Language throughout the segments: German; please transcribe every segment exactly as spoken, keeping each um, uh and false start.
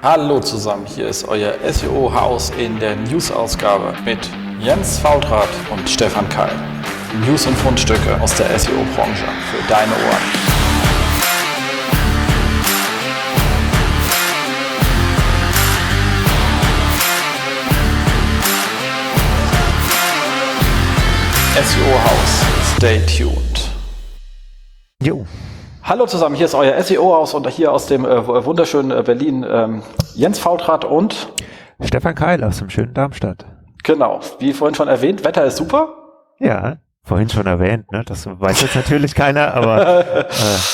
Hallo zusammen, hier ist euer S E O-Haus in der News-Ausgabe mit Jens Fautrat und Stefan Keil. News und Fundstücke aus der S E O-Branche für deine Ohren. S E O-Haus, stay tuned. Jo. Hallo zusammen, hier ist euer S E O-Haus und hier aus dem äh, wunderschönen äh, Berlin ähm, Jens Fautrat und Stefan Keil aus dem schönen Darmstadt. Genau, wie vorhin schon erwähnt, Wetter ist super. Ja, vorhin schon erwähnt, ne? Das weiß jetzt natürlich keiner, aber äh,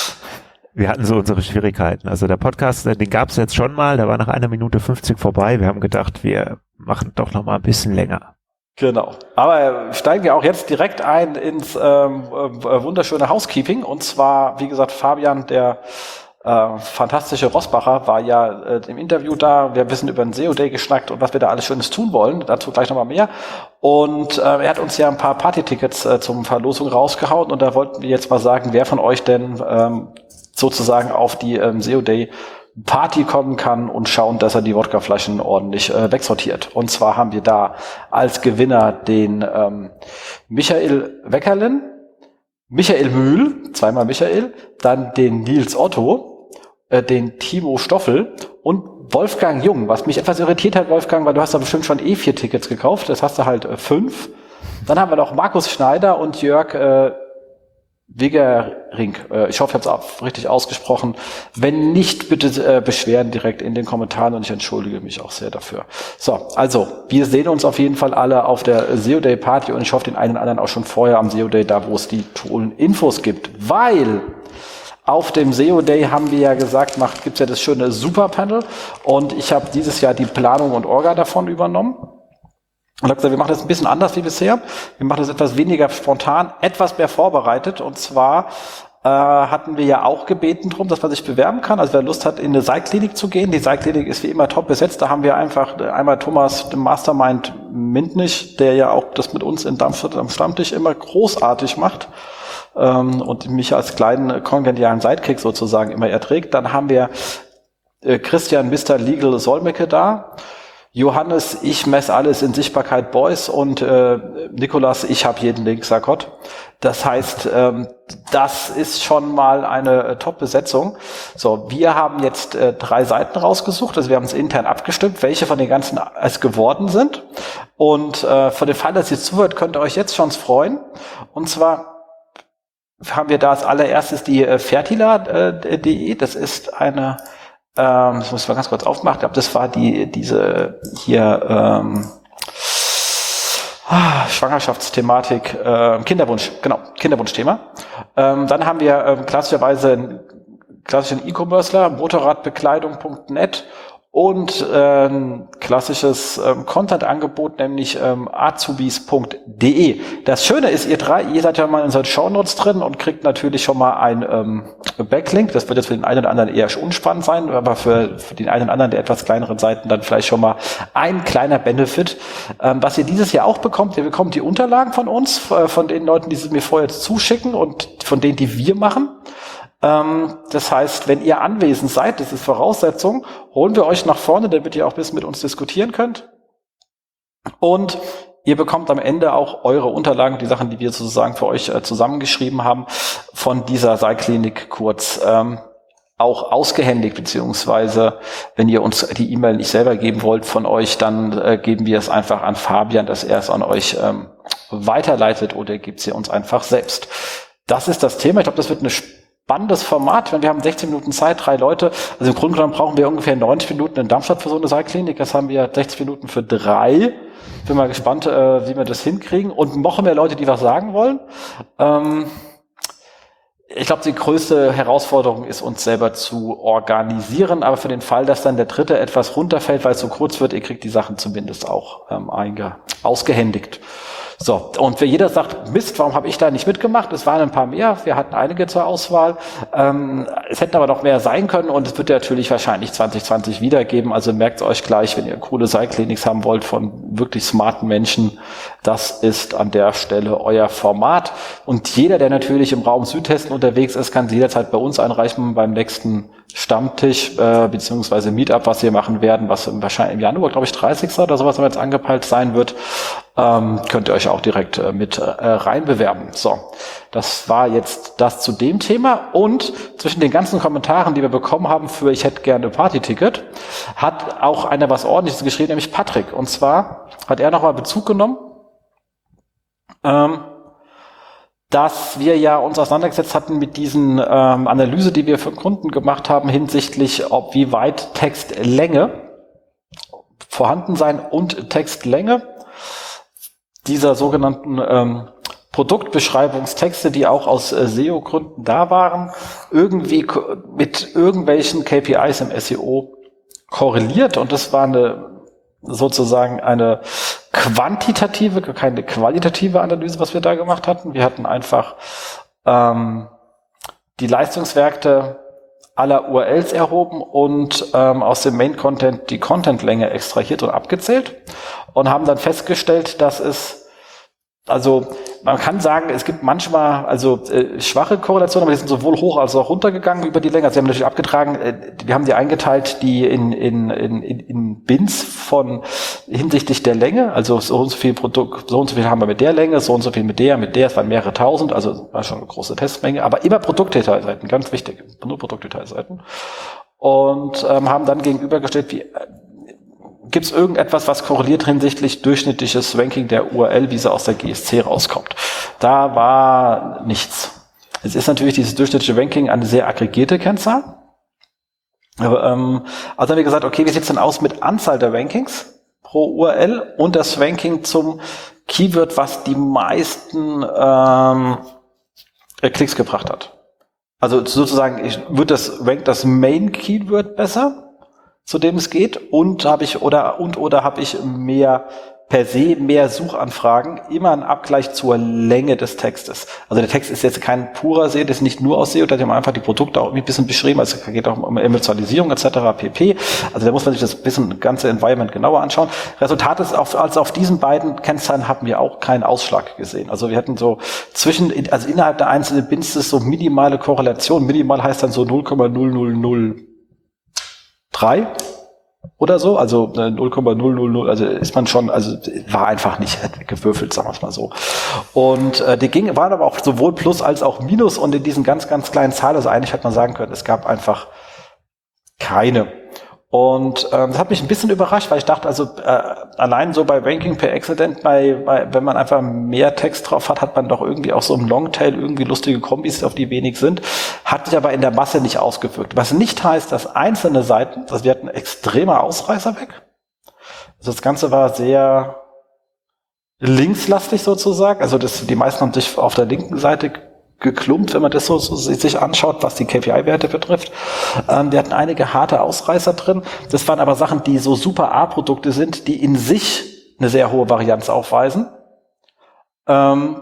wir hatten so unsere Schwierigkeiten. Also der Podcast, den gab es jetzt schon mal, der war nach einer Minute fünfzig vorbei. Wir haben gedacht, wir machen doch noch mal ein bisschen länger. Genau. Aber steigen wir auch jetzt direkt ein ins ähm, äh, wunderschöne Housekeeping. Und zwar, wie gesagt, Fabian, der äh, fantastische Rossbacher, war ja äh, im Interview da. Wir wissen über den S E O Day geschnackt und was wir da alles Schönes tun wollen. Dazu gleich nochmal mehr. Und äh, er hat uns ja ein paar Party-Tickets äh, zum Verlosung rausgehauen. Und da wollten wir jetzt mal sagen, wer von euch denn ähm, sozusagen auf die ähm, S E O Day Party kommen kann und schauen, dass er die Wodkaflaschen ordentlich äh, wegsortiert. Und zwar haben wir da als Gewinner den ähm, Michael Weckerlin, Michael Mühl, zweimal Michael, dann den Nils Otto, äh, den Timo Stoffel und Wolfgang Jung. Was mich etwas irritiert hat, Wolfgang, weil du hast da bestimmt schon eh vier Tickets gekauft, das hast du halt äh, fünf. Dann haben wir noch Markus Schneider und Jörg äh, Wegering. Ich hoffe, ich habe es richtig ausgesprochen. Wenn nicht, bitte äh, beschweren direkt in den Kommentaren und ich entschuldige mich auch sehr dafür. So, also, wir sehen uns auf jeden Fall alle auf der S E O Day Party und ich hoffe den einen oder anderen auch schon vorher am S E O Day, da wo es die tollen Infos gibt. Weil auf dem S E O Day haben wir ja gesagt, macht gibt's ja das schöne Superpanel und ich habe dieses Jahr die Planung und Orga davon übernommen. Und habe gesagt, wir machen das ein bisschen anders wie bisher. Wir machen das etwas weniger spontan, etwas mehr vorbereitet. Und zwar äh, hatten wir ja auch gebeten drum, dass man sich bewerben kann. Also wer Lust hat, in eine Seilklinik zu gehen. Die Seilklinik ist wie immer top besetzt. Da haben wir einfach einmal Thomas, den Mastermind Mintnich, der ja auch das mit uns in Darmstadt am Stammtisch immer großartig macht. Ähm, und mich als kleinen kongenialen Sidekick sozusagen immer erträgt. Dann haben wir äh, Christian Mister Legal Solmecke da. Johannes, ich messe alles in Sichtbarkeit Boys und äh, Nikolas, ich habe jeden Link, sag Gott. Das heißt, ähm, das ist schon mal eine äh, Top-Besetzung. So, wir haben jetzt äh, drei Seiten rausgesucht, also wir haben uns intern abgestimmt, welche von den ganzen es geworden sind. Und äh, für den Fall, dass ihr zuhört, könnt ihr euch jetzt schon freuen. Und zwar haben wir da als allererstes die äh, Fertila punkt de, das ist eine Ähm, das muss ich mal ganz kurz aufmachen. Ich glaube, das war die diese hier ähm, ah, Schwangerschaftsthematik, äh, Kinderwunsch, genau, Kinderwunschthema. Ähm, dann haben wir ähm, klassischerweise einen klassischen E-Commercer, motorradbekleidung punkt net und äh, ein klassisches ähm, Content-Angebot, nämlich ähm, azubis punkt de. Das Schöne ist, ihr drei, ihr seid ja mal in unseren Shownotes drin und kriegt natürlich schon mal ein ähm, Backlink. Das wird jetzt für den einen oder anderen eher unspannend sein, aber für, für den einen oder anderen der etwas kleineren Seiten dann vielleicht schon mal ein kleiner Benefit. Ähm, was ihr dieses Jahr auch bekommt, ihr bekommt die Unterlagen von uns, äh, von den Leuten, die sie mir vorher zuschicken und von denen, die wir machen. Das heißt, wenn ihr anwesend seid, das ist Voraussetzung, holen wir euch nach vorne, damit ihr auch ein bisschen mit uns diskutieren könnt. Und ihr bekommt am Ende auch eure Unterlagen, die Sachen, die wir sozusagen für euch zusammengeschrieben haben, von dieser Seilklinik kurz ähm, auch ausgehändigt, beziehungsweise wenn ihr uns die E-Mail nicht selber geben wollt von euch, dann äh, geben wir es einfach an Fabian, dass er es an euch ähm, weiterleitet oder gebt sie uns einfach selbst. Das ist das Thema. Ich glaube, das wird eine spannendes Format, wenn wir haben sechzehn Minuten Zeit, drei Leute, also im Grunde genommen brauchen wir ungefähr neunzig Minuten in Darmstadt für so eine Seilklinik, das haben wir sechzig Minuten für drei. Bin mal gespannt, äh, wie wir das hinkriegen und noch mehr Leute, die was sagen wollen. Ähm, ich glaube, die größte Herausforderung ist, uns selber zu organisieren, aber für den Fall, dass dann der dritte etwas runterfällt, weil es so kurz wird, ihr kriegt die Sachen zumindest auch ähm, einge- ausgehändigt. So, und wenn jeder sagt, Mist, warum habe ich da nicht mitgemacht? Es waren ein paar mehr, wir hatten einige zur Auswahl. Ähm, es hätten aber noch mehr sein können und es wird ja natürlich wahrscheinlich zwanzig zwanzig wiedergeben. Also merkt euch gleich, wenn ihr coole Seilkliniks haben wollt von wirklich smarten Menschen, das ist an der Stelle euer Format. Und jeder, der natürlich im Raum Südhessen unterwegs ist, kann jederzeit bei uns einreichen beim nächsten Stammtisch äh, beziehungsweise Meetup, was wir machen werden, was wahrscheinlich im Januar, glaube ich, dreißigsten oder sowas, wenn jetzt angepeilt sein wird, ähm, könnt ihr euch auch direkt äh, mit äh, reinbewerben. So, das war jetzt das zu dem Thema. Und zwischen den ganzen Kommentaren, die wir bekommen haben für ich hätte gerne ein Partyticket, hat auch einer was Ordentliches geschrieben, nämlich Patrick. Und zwar hat er nochmal Bezug genommen, ähm, dass wir ja uns auseinandergesetzt hatten mit diesen ähm, Analyse, die wir für Kunden gemacht haben, hinsichtlich, ob wie weit Textlänge vorhanden sein und Textlänge dieser sogenannten ähm, Produktbeschreibungstexte, die auch aus äh, S E O-Gründen da waren, irgendwie ko- mit irgendwelchen K P Is im S E O korreliert. Und das war eine sozusagen eine quantitative, keine qualitative Analyse, was wir da gemacht hatten. Wir hatten einfach ähm, die Leistungswerte aller U R Ls erhoben und ähm, aus dem Main-Content die Contentlänge extrahiert und abgezählt und haben dann festgestellt, dass es, also man kann sagen, es gibt manchmal also äh, schwache Korrelationen, aber die sind sowohl hoch als auch runtergegangen über die Länge. Also sie haben natürlich abgetragen, äh, wir haben die eingeteilt, die in in in in Bins von hinsichtlich der Länge, also so und so viel Produkt, so und so viel haben wir mit der Länge, so und so viel mit der, mit der, es waren mehrere tausend, also war schon eine große Testmenge, aber immer Produktdetailseiten, ganz wichtig, nur Produktdetailseiten. Und ähm, haben dann gegenübergestellt, wie gibt es irgendetwas, was korreliert hinsichtlich durchschnittliches Ranking der U R L, wie sie aus der G S C rauskommt? Da war nichts. Es ist natürlich dieses durchschnittliche Ranking eine sehr aggregierte Kennzahl. Aber, ähm, also haben wir gesagt, okay, wie sieht es denn aus mit Anzahl der Rankings pro U R L und das Ranking zum Keyword, was die meisten ähm, Klicks gebracht hat? Also sozusagen, ich, wird das rankt das Main Keyword besser, zu dem es geht, und habe ich oder und oder habe ich mehr per se mehr Suchanfragen, immer ein Abgleich zur Länge des Textes. Also der Text ist jetzt kein purer S E O, das ist nicht nur aus S E O, da hat man einfach die Produkte auch ein bisschen beschrieben, also es geht auch um Emotionalisierung et cetera pp. Also da muss man sich das bisschen das ganze Environment genauer anschauen. Resultat ist, auf, also auf diesen beiden Kennzahlen haben wir auch keinen Ausschlag gesehen. Also wir hatten so zwischen, also innerhalb der einzelnen Bins ist so minimale Korrelation. Minimal heißt dann so null Komma null null null drei oder so, also null Komma null null null, also ist man schon, also war einfach nicht gewürfelt, sagen wir es mal so. Und äh, die ging, waren aber auch sowohl Plus als auch Minus, und in diesen ganz, ganz kleinen Zahlen, also eigentlich hätte man sagen können, es gab einfach keine. Und ähm, das hat mich ein bisschen überrascht, weil ich dachte, also äh, allein so bei Ranking per Accident, bei, bei, wenn man einfach mehr Text drauf hat, hat man doch irgendwie auch so im Longtail irgendwie lustige Kombis, auf die wenig sind, hat sich aber in der Masse nicht ausgewirkt. Was nicht heißt, dass einzelne Seiten, also wir hatten extremer Ausreißer weg. Also das Ganze war sehr linkslastig sozusagen, also das, die meisten haben sich auf der linken Seite geklumpt, wenn man das so, so sich anschaut, was die K P I-Werte betrifft. Ähm, wir hatten einige harte Ausreißer drin. Das waren aber Sachen, die so super A-Produkte sind, die in sich eine sehr hohe Varianz aufweisen. Ähm,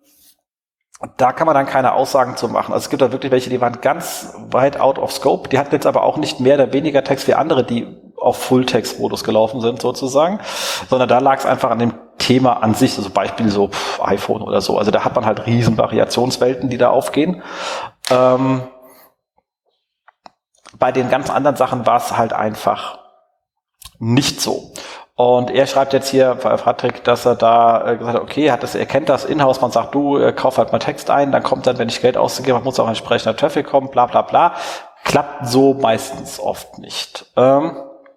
da kann man dann keine Aussagen zu machen. Also es gibt da wirklich welche, die waren ganz weit out of scope. Die hatten jetzt aber auch nicht mehr oder weniger Text wie andere, die auf Full-Text-Modus gelaufen sind sozusagen, sondern da lag es einfach an dem Thema an sich, also Beispiel so pff, iPhone oder so. Also da hat man halt riesen Variationswelten, die da aufgehen. Ähm, bei den ganz anderen Sachen war es halt einfach nicht so. Und er schreibt jetzt hier, Patrick, dass er da äh, gesagt hat, okay, hat das, er kennt das in-house, man sagt, du, äh, kauf halt mal Text ein, dann kommt dann, wenn ich Geld ausgebe, habe, muss auch entsprechender Traffic kommen, bla bla bla. Klappt so meistens oft nicht. Ähm,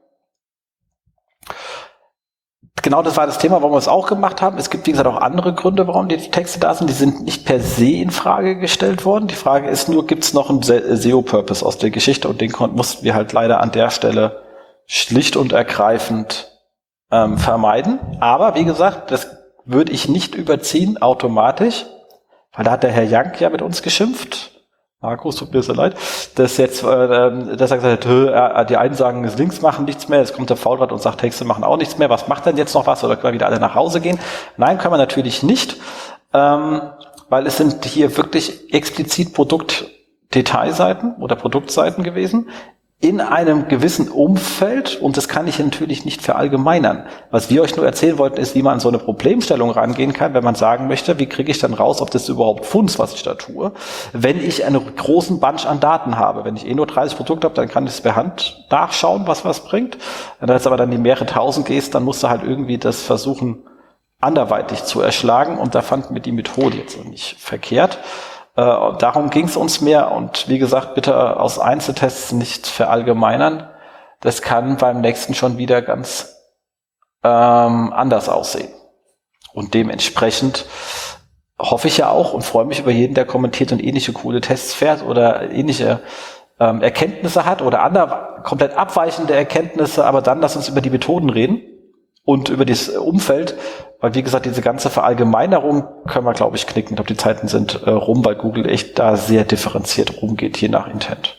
Genau, das war das Thema, warum wir es auch gemacht haben. Es gibt, wie gesagt, auch andere Gründe, warum die Texte da sind. Die sind nicht per se in Frage gestellt worden. Die Frage ist nur, gibt es noch einen S E O-Purpose aus der Geschichte? Und den mussten wir halt leider an der Stelle schlicht und ergreifend ähm, vermeiden. Aber wie gesagt, das würde ich nicht überziehen automatisch, weil da hat der Herr Jank ja mit uns geschimpft. Markus, tut mir so leid, dass jetzt, äh, dass er gesagt hat, äh, die einen sagen, es links machen nichts mehr, jetzt kommt der Faulrad und sagt, Texte machen auch nichts mehr, was macht denn jetzt noch was, oder können wir wieder alle nach Hause gehen? Nein, können wir natürlich nicht, ähm, weil es sind hier wirklich explizit Produktdetailseiten oder Produktseiten gewesen, in einem gewissen Umfeld, und das kann ich natürlich nicht verallgemeinern. Was wir euch nur erzählen wollten, ist, wie man an so eine Problemstellung rangehen kann, wenn man sagen möchte, wie kriege ich dann raus, ob das überhaupt funzt, was ich da tue, wenn ich einen großen Bunch an Daten habe. Wenn ich eh nur dreißig Produkte habe, dann kann ich es per Hand nachschauen, was was bringt. Wenn du jetzt aber dann die mehrere tausend gehst, dann musst du halt irgendwie das versuchen, anderweitig zu erschlagen, und da fanden wir die Methode jetzt nicht verkehrt. Äh, darum ging es uns mehr, und wie gesagt, bitte aus Einzeltests nicht verallgemeinern. Das kann beim nächsten schon wieder ganz ähm, anders aussehen. Und dementsprechend hoffe ich ja auch und freue mich über jeden, der kommentiert und ähnliche coole Tests fährt oder ähnliche ähm, Erkenntnisse hat oder andere komplett abweichende Erkenntnisse, aber dann lass uns über die Methoden reden und über das Umfeld, weil wie gesagt, diese ganze Verallgemeinerung können wir, glaube ich, knicken. Ich glaube, die Zeiten sind äh, rum, weil Google echt da sehr differenziert rumgeht, je nach Intent.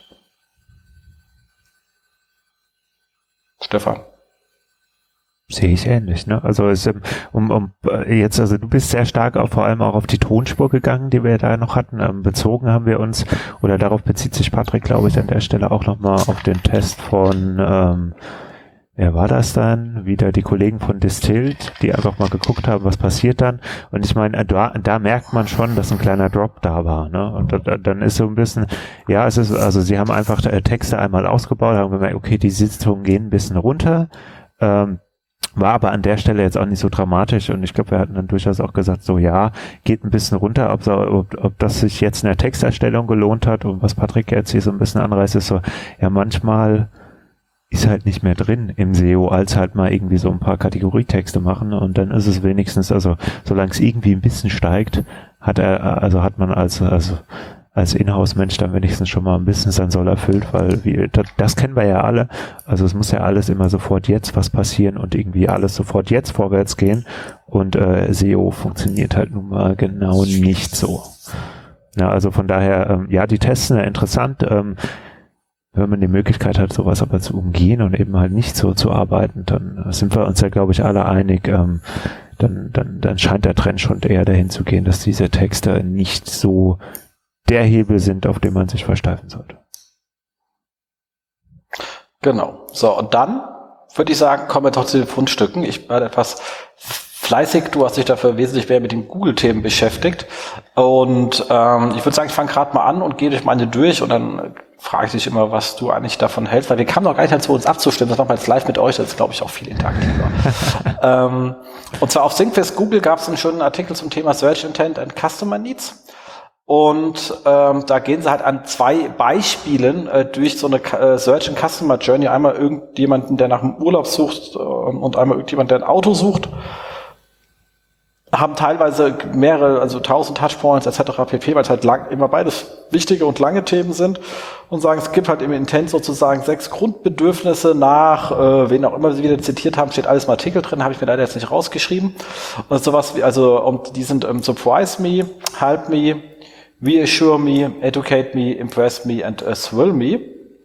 Stefan. Sehe ich ähnlich, ne? Also es, um, um jetzt, also du bist sehr stark auch vor allem auch auf die Tonspur gegangen, die wir da noch hatten. Ähm, bezogen haben wir uns, oder darauf bezieht sich Patrick, glaube ich, an der Stelle auch nochmal auf den Test von ähm, wer war das dann? Wieder die Kollegen von Distilled, die einfach mal geguckt haben, was passiert dann. Und ich meine, da, da merkt man schon, dass ein kleiner Drop da war, ne? Und da, dann ist so ein bisschen, ja, es ist, also sie haben einfach Texte einmal ausgebaut, haben gemerkt, okay, die Sitzungen gehen ein bisschen runter, ähm, war aber an der Stelle jetzt auch nicht so dramatisch, und ich glaube, wir hatten dann durchaus auch gesagt, so ja, geht ein bisschen runter, ob, so, ob, ob das sich jetzt in der Texterstellung gelohnt hat, und was Patrick jetzt hier so ein bisschen anreißt, ist so, ja, manchmal ist halt nicht mehr drin im S E O, als halt mal irgendwie so ein paar Kategorietexte machen, und dann ist es wenigstens, also solange es irgendwie ein bisschen steigt, hat er, also hat man als, also als Inhouse-Mensch dann wenigstens schon mal ein bisschen sein Soll erfüllt, weil wir, das, das kennen wir ja alle, also es muss ja alles immer sofort jetzt was passieren und irgendwie alles sofort jetzt vorwärts gehen, und äh, S E O funktioniert halt nun mal genau nicht so. Ja, also von daher, ähm, ja, die Tests sind ja interessant, ähm, wenn man die Möglichkeit hat, sowas aber zu umgehen und eben halt nicht so zu arbeiten, dann sind wir uns ja, glaube ich, alle einig, ähm, dann, dann, dann scheint der Trend schon eher dahin zu gehen, dass diese Texte nicht so der Hebel sind, auf den man sich versteifen sollte. Genau. So, und dann würde ich sagen, kommen wir doch zu den Fundstücken. Ich war etwas fleißig, du hast dich dafür wesentlich mehr mit den Google-Themen beschäftigt, und ähm, ich würde sagen, ich fange gerade mal an und gehe durch meine durch, und dann frage ich dich immer, was du eigentlich davon hältst, weil wir kamen noch gar nicht dazu, uns abzustimmen, das machen wir jetzt live mit euch, das ist, glaube ich, auch viel interaktiver. ähm, und zwar auf Thinkfest Google gab es einen schönen Artikel zum Thema Search Intent and Customer Needs, und ähm, da gehen sie halt an zwei Beispielen äh, durch so eine äh, Search and Customer Journey, einmal irgendjemanden, der nach einem Urlaub sucht, äh, und einmal irgendjemand, der ein Auto sucht, haben teilweise mehrere, also tausend Touchpoints et cetera pp, weil es halt lang, immer beides wichtige und lange Themen sind, und sagen, es gibt halt im Intent sozusagen sechs Grundbedürfnisse nach, äh, wen auch immer sie wieder zitiert haben, steht alles im Artikel drin, habe ich mir leider jetzt nicht rausgeschrieben. Und sowas wie, also, und die sind ähm, Surprise me, Help me, Reassure me, Educate me, Impress me and uh, Thrill me.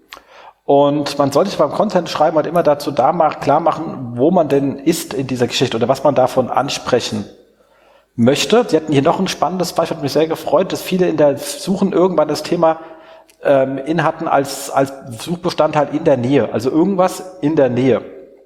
Und man sollte sich beim Content schreiben halt immer dazu da machen, klar machen, wo man denn ist in dieser Geschichte oder was man davon ansprechen möchte. Sie hatten hier noch ein spannendes Beispiel, hat mich sehr gefreut, dass viele in der Suchen irgendwann das Thema ähm, in hatten als, als Suchbestandteil in der Nähe, also irgendwas in der Nähe.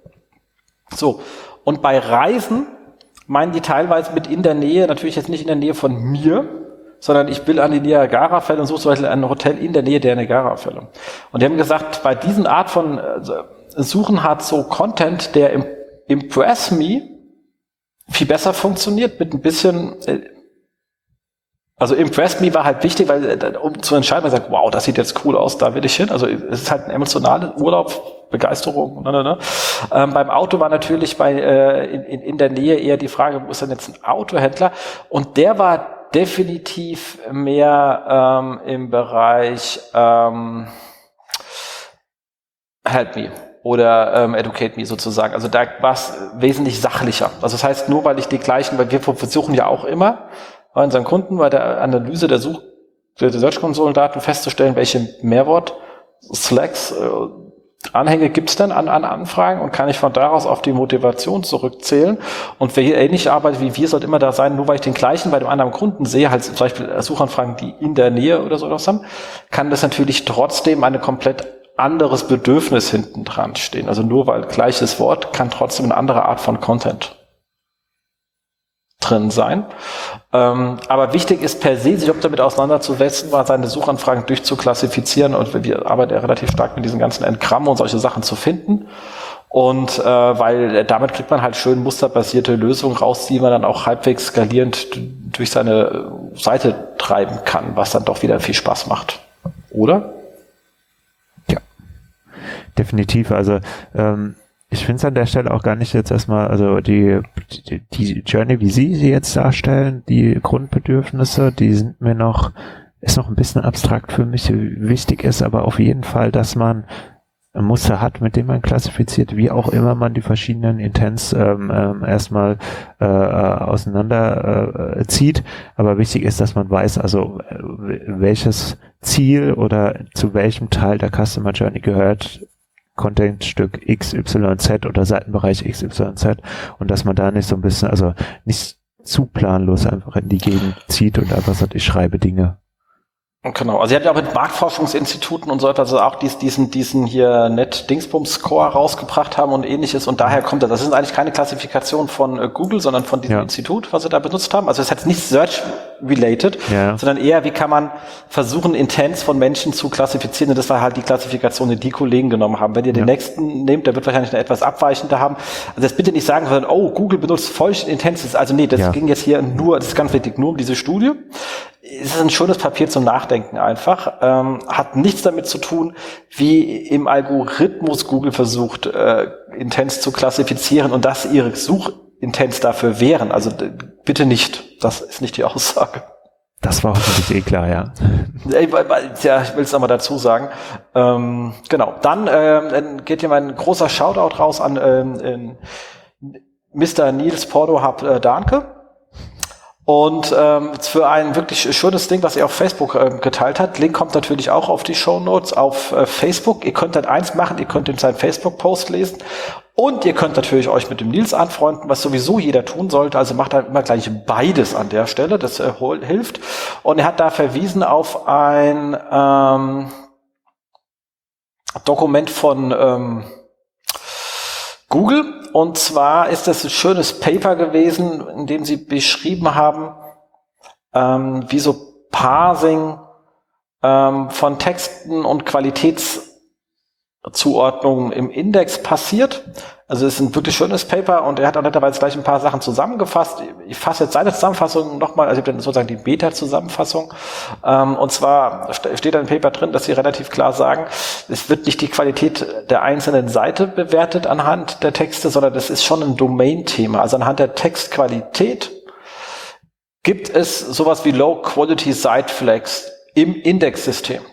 So, und bei Reisen meinen die teilweise mit in der Nähe, natürlich jetzt nicht in der Nähe von mir, sondern ich will an die Niagara-Fälle und suche zum Beispiel ein Hotel in der Nähe der Niagara-Fälle. Und die haben gesagt, bei diesen Art von also, Suchen hat so Content, der im Impress Me viel besser funktioniert, mit ein bisschen, also Impress Me war halt wichtig, weil um zu entscheiden, man sagt, wow, das sieht jetzt cool aus, da will ich hin. Also es ist halt ein emotionaler Urlaub, Begeisterung. Ne, ne, ne. Ähm, beim Auto war natürlich bei äh, in, in der Nähe eher die Frage, wo ist denn jetzt ein Autohändler? Und der war definitiv mehr ähm, im Bereich ähm, Help Me oder ähm, Educate Me sozusagen. Also da war es wesentlich sachlicher. Also das heißt, nur weil ich die gleichen, weil wir versuchen ja auch immer bei unseren Kunden bei der Analyse der die Search-Konsolendaten festzustellen, welche Mehrwort Slacks äh, Anhänge gibt's denn an, an Anfragen und kann ich von daraus auf die Motivation zurückzählen? Und wer hier ähnlich arbeitet wie wir, sollte immer da sein, nur weil ich den gleichen bei dem anderen Kunden sehe, halt zum Beispiel Suchanfragen, die in der Nähe oder so was haben, kann das natürlich trotzdem eine komplett anderes Bedürfnis hinten dran stehen. Also nur weil gleiches Wort kann trotzdem eine andere Art von Content drin sein. Ähm, aber wichtig ist per se, sich auch damit auseinanderzusetzen, mal seine Suchanfragen durchzuklassifizieren, und wir arbeiten ja relativ stark mit diesen ganzen Entgrammen und solche Sachen zu finden. Und äh, weil damit kriegt man halt schön musterbasierte Lösungen raus, die man dann auch halbwegs skalierend durch seine Seite treiben kann, was dann doch wieder viel Spaß macht. Oder? Ja, definitiv. Also ähm ich finde es an der Stelle auch gar nicht jetzt erstmal, also die, die, die Journey, wie Sie sie jetzt darstellen, die Grundbedürfnisse, die sind mir noch, ist noch ein bisschen abstrakt für mich. Wichtig ist aber auf jeden Fall, dass man ein Muster hat, mit dem man klassifiziert, wie auch immer man die verschiedenen Intents ähm, ähm, erstmal äh, auseinander äh, zieht. Aber wichtig ist, dass man weiß, also äh, welches Ziel oder zu welchem Teil der Customer Journey gehört Contentstück X Y Z oder Seitenbereich X Y Z, und dass man da nicht so ein bisschen, also nicht zu planlos einfach in die Gegend zieht und einfach sagt, ich schreibe Dinge. Genau, also ihr habt ja auch mit Marktforschungsinstituten und so weiter, also auch dies, diesen, diesen hier Net-Dingsbums-Score rausgebracht haben und ähnliches, und daher kommt das. Das ist eigentlich keine Klassifikation von äh, Google, sondern von diesem ja. Institut, was sie da benutzt haben. Also es ist jetzt nicht Search-related, ja. sondern eher, wie kann man versuchen, Intents von Menschen zu klassifizieren, und das war halt die Klassifikation, die die Kollegen genommen haben. Wenn ihr den ja. nächsten nehmt, der wird wahrscheinlich eine etwas abweichende haben. Also jetzt bitte nicht sagen, sondern, oh, Google benutzt folgende Intents. Also nee, das ja. ging jetzt hier nur, das ist ganz wichtig, nur um diese Studie. Es ist ein schönes Papier zum Nachdenken einfach, ähm, hat nichts damit zu tun, wie im Algorithmus Google versucht, äh, Intents zu klassifizieren und dass ihre Suchintents dafür wären. Also d- bitte nicht, das ist nicht die Aussage. Das war hoffentlich eh klar, ja. Ja, ich will es nochmal dazu sagen. Ähm, genau, dann äh, geht hier mein großer Shoutout raus an äh, Mister Nils Pordohab äh, Dahnke. Und ähm, für ein wirklich schönes Ding, was er auf Facebook äh, geteilt hat. Link kommt natürlich auch auf die Shownotes auf äh, Facebook. Ihr könnt dann eins machen, ihr könnt in seinen Facebook-Post lesen und ihr könnt natürlich euch mit dem Nils anfreunden, was sowieso jeder tun sollte. Also macht halt immer gleich beides an der Stelle, das äh, hilft. Und er hat da verwiesen auf ein ähm, Dokument von ähm, Google, und zwar ist das ein schönes Paper gewesen, in dem sie beschrieben haben, ähm, wie so Parsing ähm, von Texten und Qualitätszuordnungen im Index passiert. Also es ist ein wirklich schönes Paper, und er hat auch netterweise gleich ein paar Sachen zusammengefasst. Ich fasse jetzt seine Zusammenfassung nochmal, also ich habe dann sozusagen die Beta-Zusammenfassung. Ähm, und zwar steht da im Paper drin, dass sie relativ klar sagen, es wird nicht die Qualität der einzelnen Seite bewertet anhand der Texte, sondern das ist schon ein Domain-Thema. Also anhand der Textqualität gibt es sowas wie Low-Quality-Site-Flags im Indexsystem.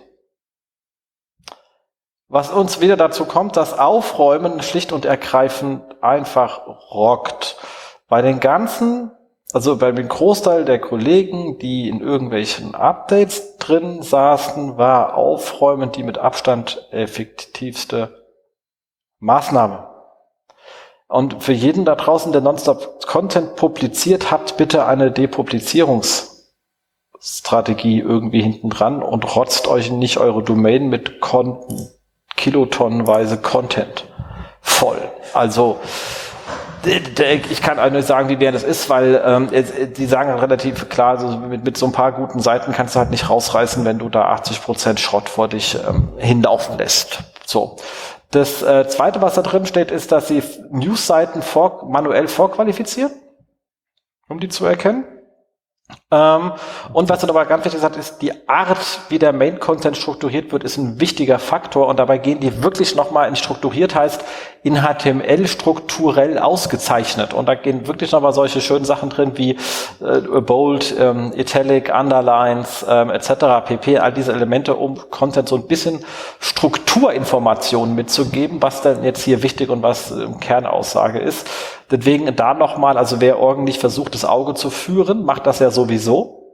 Was uns wieder dazu kommt, dass Aufräumen schlicht und ergreifend einfach rockt. Bei den ganzen, also bei dem Großteil der Kollegen, die in irgendwelchen Updates drin saßen, war Aufräumen die mit Abstand effektivste Maßnahme. Und für jeden da draußen, der Nonstop Content publiziert, habt bitte eine Depublizierungsstrategie irgendwie hinten dran und rotzt euch nicht eure Domain mit Konten. Kilotonnenweise Content voll. Also ich kann auch nicht sagen, wie wer das ist, weil ähm, die sagen relativ klar, also mit, mit so ein paar guten Seiten kannst du halt nicht rausreißen, wenn du da achtzig Prozent Schrott vor dich ähm, hinlaufen lässt. So. Das äh, Zweite, was da drin steht, ist, dass sie News-Seiten vor, manuell vorqualifizieren, um die zu erkennen. Ähm, und was dann aber ganz wichtig ist, ist die Art, wie der Main-Content strukturiert wird, ist ein wichtiger Faktor, und dabei gehen die wirklich nochmal in strukturiert, heißt in H T M L strukturell ausgezeichnet, und da gehen wirklich nochmal solche schönen Sachen drin wie äh, Bold, ähm, Italic, Underlines ähm, et cetera pp, all diese Elemente, um Content so ein bisschen Strukturinformationen mitzugeben, was denn jetzt hier wichtig und was äh, Kernaussage ist. Deswegen da nochmal, also wer ordentlich versucht, das Auge zu führen, macht das ja sowieso.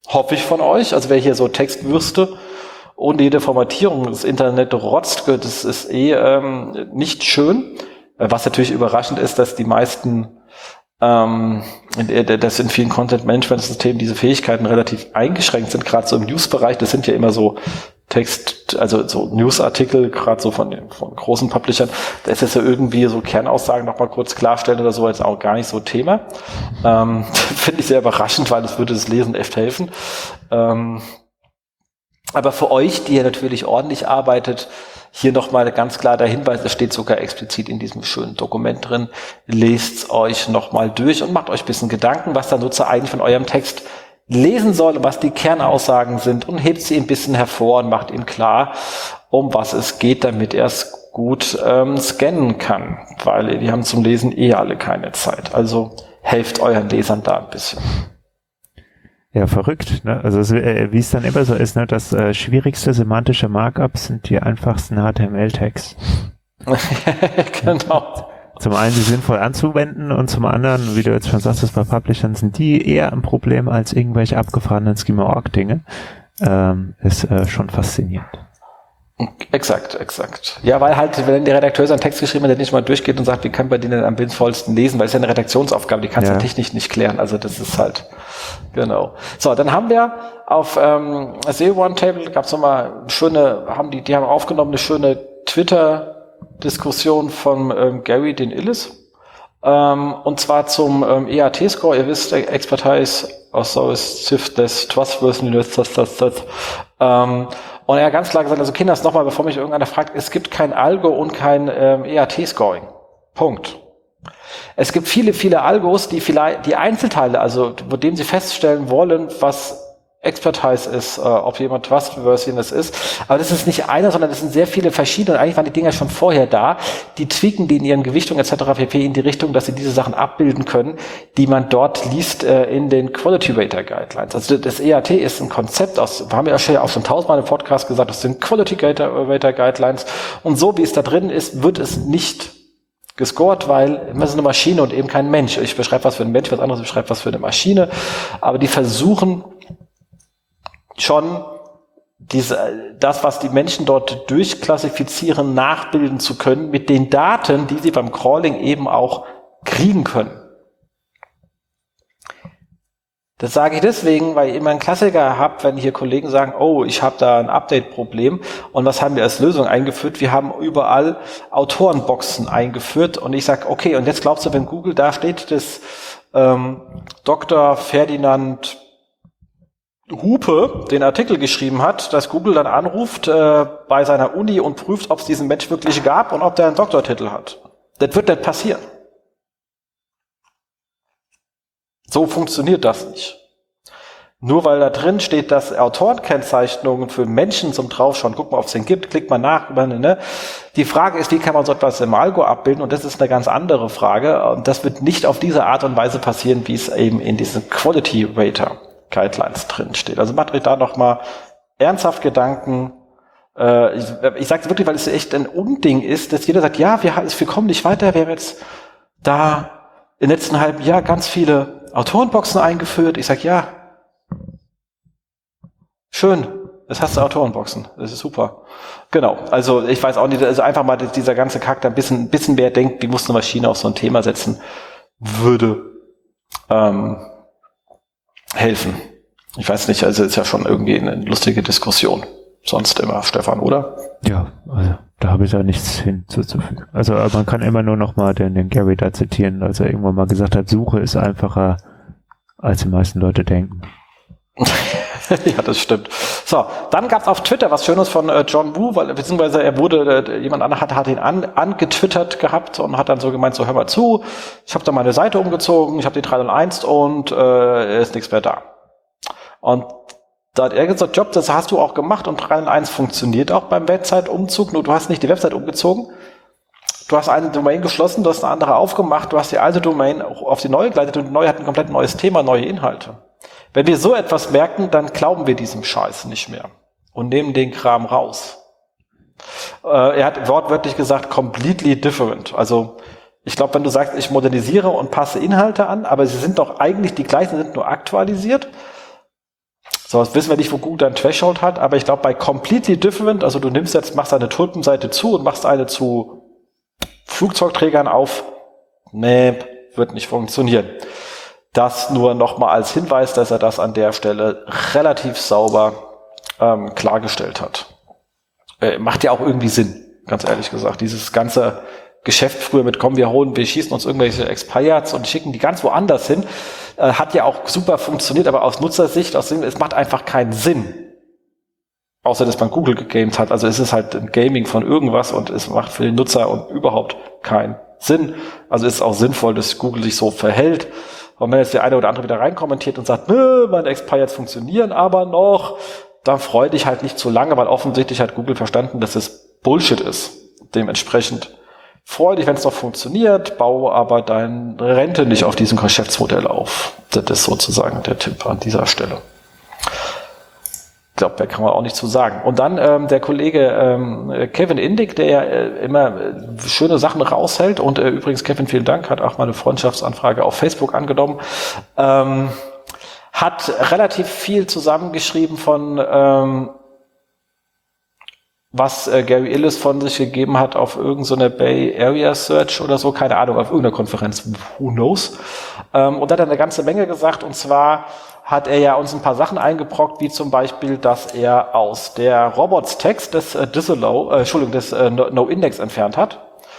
Hoffe ich von euch. Also wer hier so Textwürste ohne jede Formatierung das Internet rotzt, das ist eh ähm, nicht schön. Was natürlich überraschend ist, dass die meisten, ähm, dass in vielen Content-Management-Systemen diese Fähigkeiten relativ eingeschränkt sind, gerade so im News-Bereich. Das sind ja immer so Text, also so Newsartikel, gerade so von den von großen Publishern. Da ist jetzt ja irgendwie so Kernaussagen noch mal kurz klarstellen oder so, jetzt auch gar nicht so Thema. Ähm, finde ich sehr überraschend, weil das würde das Lesen echt helfen. Ähm, aber für euch, die ihr natürlich ordentlich arbeitet, hier nochmal ganz klar der Hinweis, es steht sogar explizit in diesem schönen Dokument drin, lest euch nochmal durch und macht euch ein bisschen Gedanken, was der Nutzer eigentlich von eurem Text lesen soll und was die Kernaussagen sind und hebt sie ein bisschen hervor und macht ihm klar, um was es geht, damit er es gut ähm, scannen kann, weil die haben zum Lesen eh alle keine Zeit. Also helft euren Lesern da ein bisschen. Ja, verrückt, ne? Also es, äh, wie es dann immer so ist, ne? Das äh, schwierigste semantische Markup sind die einfachsten H T M L-Tags. Genau. Zum einen, sie sinnvoll anzuwenden und zum anderen, wie du jetzt schon sagst, bei Publishern sind die eher ein Problem als irgendwelche abgefahrenen Schema-Org-Dinge. Ähm, ist äh, schon faszinierend. Exakt, exakt. Ja, weil halt, wenn der Redakteur seinen Text geschrieben hat, der nicht mal durchgeht und sagt, wie kann man den denn am sinnvollsten lesen, weil es ja eine Redaktionsaufgabe, die kannst du ja technisch nicht klären. Also das ist halt, genau. So, dann haben wir auf ähm, S E O Roundtable gab es nochmal schöne, haben die, die haben aufgenommen eine schöne Twitter-Diskussion von ähm, Gary den Illes. Ähm, und zwar zum ähm, E A T-Score. Ihr wisst, Expertise, Authority, Trustworthiness, das, das, das. Ähm, Und er hat ganz klar gesagt, also Kinders, nochmal, bevor mich irgendeiner fragt, es gibt kein Algo und kein ähm, E A T-Scoring. Punkt. Es gibt viele, viele Algos, die vielleicht die Einzelteile, also mit denen sie feststellen wollen, was Expertise ist, äh, ob jemand Trustworthiness ist. Aber das ist nicht einer, sondern das sind sehr viele verschiedene. Und eigentlich waren die Dinger schon vorher da. Die tweaken die in ihren Gewichtungen et cetera pp. In die Richtung, dass sie diese Sachen abbilden können, die man dort liest äh, in den Quality Rater Guidelines. Also das E A T ist ein Konzept aus, wir haben ja schon auch schon tausendmal im Podcast gesagt, das sind Quality Rater Guidelines. Und so wie es da drin ist, wird es nicht gescored, weil immer so eine Maschine und eben kein Mensch. Ich beschreibe was für einen Mensch, was anderes beschreibt was für eine Maschine. Aber die versuchen schon diese, das, was die Menschen dort durchklassifizieren, nachbilden zu können mit den Daten, die sie beim Crawling eben auch kriegen können. Das sage ich deswegen, weil ich immer einen Klassiker habe, wenn hier Kollegen sagen, oh, ich habe da ein Update-Problem und was haben wir als Lösung eingeführt? Wir haben überall Autorenboxen eingeführt und ich sage, okay, und jetzt glaubst du, wenn Google da steht, dass ähm, Doktor Ferdinand Hupe den Artikel geschrieben hat, dass Google dann anruft äh, bei seiner Uni und prüft, ob es diesen Mensch wirklich gab und ob der einen Doktortitel hat. Das wird nicht passieren. So funktioniert das nicht. Nur weil da drin steht, dass Autorenkennzeichnungen für Menschen zum Draufschauen, guck mal, ob es den gibt, klickt mal nach. Ne? Die Frage ist, wie kann man so etwas im Algo abbilden? Und das ist eine ganz andere Frage. Und das wird nicht auf diese Art und Weise passieren, wie es eben in diesen Quality Rater Guidelines drin steht. Also macht euch da nochmal ernsthaft Gedanken. Äh, ich ich sage es wirklich, weil es echt ein Unding ist, dass jeder sagt, ja, wir, wir kommen nicht weiter, wir haben jetzt da im letzten halben Jahr ganz viele Autorenboxen eingeführt. Ich sage, ja, schön, jetzt hast du Autorenboxen, das ist super. Genau, also ich weiß auch nicht, also einfach mal dieser ganze Kack da ein bisschen, ein bisschen mehr denkt, wie muss eine Maschine auf so ein Thema setzen, würde ähm, helfen. Ich weiß nicht, also ist ja schon irgendwie eine lustige Diskussion. Sonst immer, Stefan, oder? Ja, also da habe ich da nichts hinzuzufügen. Also man kann immer nur noch mal den, den Gary da zitieren, als er irgendwann mal gesagt hat, Suche ist einfacher, als die meisten Leute denken. Ja, das stimmt. So, dann gab es auf Twitter was Schönes von äh, John Woo, weil, beziehungsweise er wurde, äh, jemand anderer hat, hat ihn an, angetwittert gehabt und hat dann so gemeint, so hör mal zu, ich habe da meine Seite umgezogen, ich habe die drei null eins und äh, ist nichts mehr da. Und da hat er gesagt, Job, das hast du auch gemacht und drei null eins funktioniert auch beim Website-Umzug, nur du hast nicht die Website umgezogen. Du hast eine Domain geschlossen, du hast eine andere aufgemacht, du hast die alte Domain auf die neue geleitet und die neue hat ein komplett neues Thema, neue Inhalte. Wenn wir so etwas merken, dann glauben wir diesem Scheiß nicht mehr und nehmen den Kram raus. Äh, er hat wortwörtlich gesagt, completely different. Also ich glaube, wenn du sagst, ich modernisiere und passe Inhalte an, aber sie sind doch eigentlich die gleichen, sind nur aktualisiert, So, jetzt wissen wir nicht, wo Google ein Threshold hat, aber ich glaube, bei completely different, also du nimmst jetzt, machst eine Tulpenseite zu und machst eine zu Flugzeugträgern auf, nee, wird nicht funktionieren. Das nur nochmal als Hinweis, dass er das an der Stelle relativ sauber ähm, klargestellt hat. Äh, macht ja auch irgendwie Sinn, ganz ehrlich gesagt. Dieses ganze Geschäft früher mit, komm, wir holen, wir schießen uns irgendwelche Expireds und schicken die ganz woanders hin, äh, hat ja auch super funktioniert, aber aus Nutzersicht, aus Sinn, es macht einfach keinen Sinn. Außer, dass man Google gegamed hat. Also es ist halt ein Gaming von irgendwas und es macht für den Nutzer und überhaupt keinen Sinn. Also ist es auch sinnvoll, dass Google sich so verhält. Und wenn jetzt der eine oder andere wieder reinkommentiert und sagt, meine Expireds funktionieren aber noch, dann freu dich halt nicht zu lange, weil offensichtlich hat Google verstanden, dass es Bullshit ist. Dementsprechend freu dich, wenn es noch funktioniert, baue aber deine Rente nicht auf diesem Geschäftsmodell auf. Das ist sozusagen der Tipp an dieser Stelle. Ich glaube, da kann man auch nicht zu sagen. Und dann ähm, der Kollege ähm, Kevin Indig, der ja äh, immer äh, schöne Sachen raushält. Und äh, übrigens, Kevin, vielen Dank, hat auch mal eine Freundschaftsanfrage auf Facebook angenommen. Ähm, hat relativ viel zusammengeschrieben von ähm, was äh, Gary Illes von sich gegeben hat auf irgendeiner so Bay Area Search oder so, keine Ahnung, auf irgendeiner Konferenz, who knows. Ähm, und hat er eine ganze Menge gesagt, und zwar hat er ja uns ein paar Sachen eingebrockt, wie zum Beispiel, dass er aus der Robots-Text des äh, Disallow, äh, Entschuldigung, des äh, No-Index entfernt hat.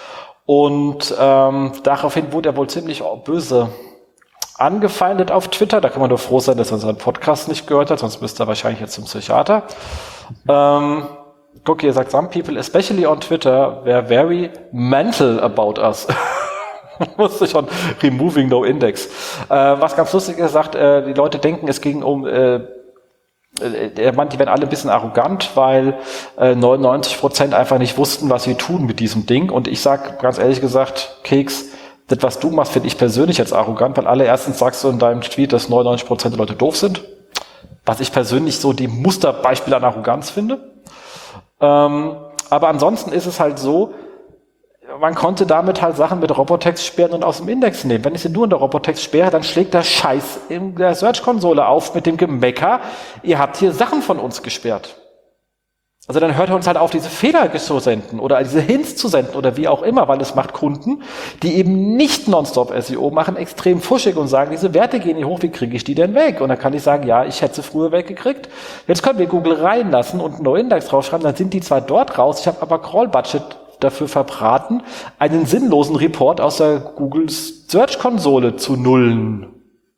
Und ähm, daraufhin wurde er wohl ziemlich böse angefeindet auf Twitter. Da kann man nur froh sein, dass er unseren Podcast nicht gehört hat, sonst müsste er wahrscheinlich jetzt zum Psychiater. Ähm, guck hier, sagt, some people, especially on Twitter, were very mental about us. Musste schon removing no index. Äh, was ganz lustig ist, sagt, äh, die Leute denken, es ging um, äh, er meint, die werden alle ein bisschen arrogant, weil äh, neunundneunzig Prozent einfach nicht wussten, was sie tun mit diesem Ding. Und ich sag ganz ehrlich gesagt, Keks, das, was du machst, finde ich persönlich jetzt arrogant, weil allererstens sagst du in deinem Tweet, dass neunundneunzig Prozent der Leute doof sind. Was ich persönlich so die Musterbeispiel an Arroganz finde. Ähm, aber ansonsten ist es halt so, man konnte damit halt Sachen mit Robotext sperren und aus dem Index nehmen. Wenn ich sie nur in der Robotext sperre, dann schlägt der Scheiß in der Search-Konsole auf mit dem Gemecker, ihr habt hier Sachen von uns gesperrt. Also dann hört er uns halt auf, diese Fehler zu senden oder diese Hints zu senden oder wie auch immer, weil es macht Kunden, die eben nicht Nonstop S E O machen, extrem fuschig und sagen, diese Werte gehen nicht hoch, wie kriege ich die denn weg? Und dann kann ich sagen, ja, ich hätte sie früher weggekriegt. Jetzt können wir Google reinlassen und einen No-Index draufschreiben, dann sind die zwar dort raus, ich habe aber Crawl-Budget dafür verbraten, einen sinnlosen Report aus der Google Search-Konsole zu nullen.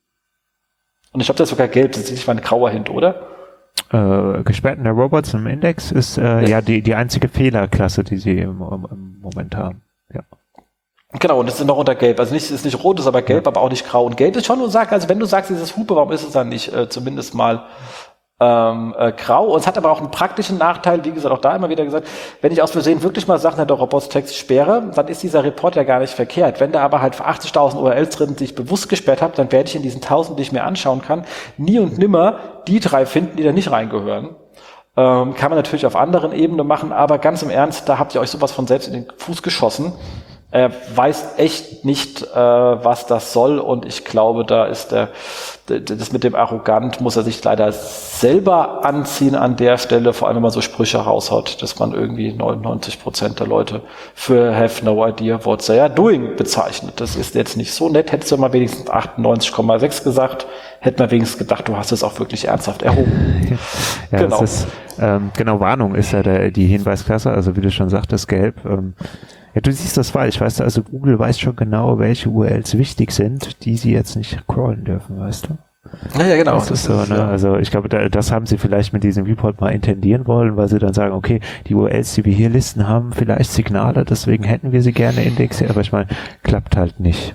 Und ich glaube, das ist sogar gelb, das ist nicht mal ein grauer Hint, oder? Äh, gesperrt in der Robots im Index ist äh, ja. ja die die einzige Fehlerklasse, die sie im, im Moment haben. Ja. Genau, und das ist noch unter Gelb. Also nicht ist nicht rot, ist aber Gelb, ja. Aber auch nicht grau. Und Gelb ist schon nur sagt, also wenn du sagst, dieses Hupe, warum ist es dann nicht äh, zumindest mal ähm, äh, grau? Und es hat aber auch einen praktischen Nachteil, wie gesagt, auch da immer wieder gesagt, wenn ich aus Versehen wirklich mal Sachen in der Robots-Text sperre, dann ist dieser Report ja gar nicht verkehrt. Wenn da aber halt für achtzigtausend U R Ls drin, die ich bewusst gesperrt habe, dann werde ich in diesen tausend, die ich mir anschauen kann, nie und nimmer die drei finden, die da nicht reingehören. Ähm, kann man natürlich auf anderen Ebenen machen, aber ganz im Ernst, da habt ihr euch sowas von selbst in den Fuß geschossen. Er weiß echt nicht, äh, was das soll, und ich glaube, da ist der, das mit dem Arrogant muss er sich leider selber anziehen an der Stelle, vor allem wenn man so Sprüche raushaut, dass man irgendwie neunundneunzig Prozent der Leute für have no idea what they are doing bezeichnet. Das ist jetzt nicht so nett. Hättest du mal wenigstens achtundneunzig Komma sechs gesagt, hätte man wenigstens gedacht, du hast es auch wirklich ernsthaft erhoben. Ja, genau. Das ist, ähm, genau, Warnung ist ja der, die Hinweisklasse, also wie du schon sagtest, gelb. Ähm, Ja, du siehst das falsch, weißt du, also Google weiß schon genau, welche U R Ls wichtig sind, die sie jetzt nicht crawlen dürfen, weißt du? Ja, ja, genau. Das, das ist so, ist, ne? Ja. Also ich glaube, da, das haben sie vielleicht mit diesem Report mal intendieren wollen, weil sie dann sagen, okay, die U R Ls, die wir hier listen, haben vielleicht Signale, deswegen hätten wir sie gerne indexiert, aber ich meine, klappt halt nicht.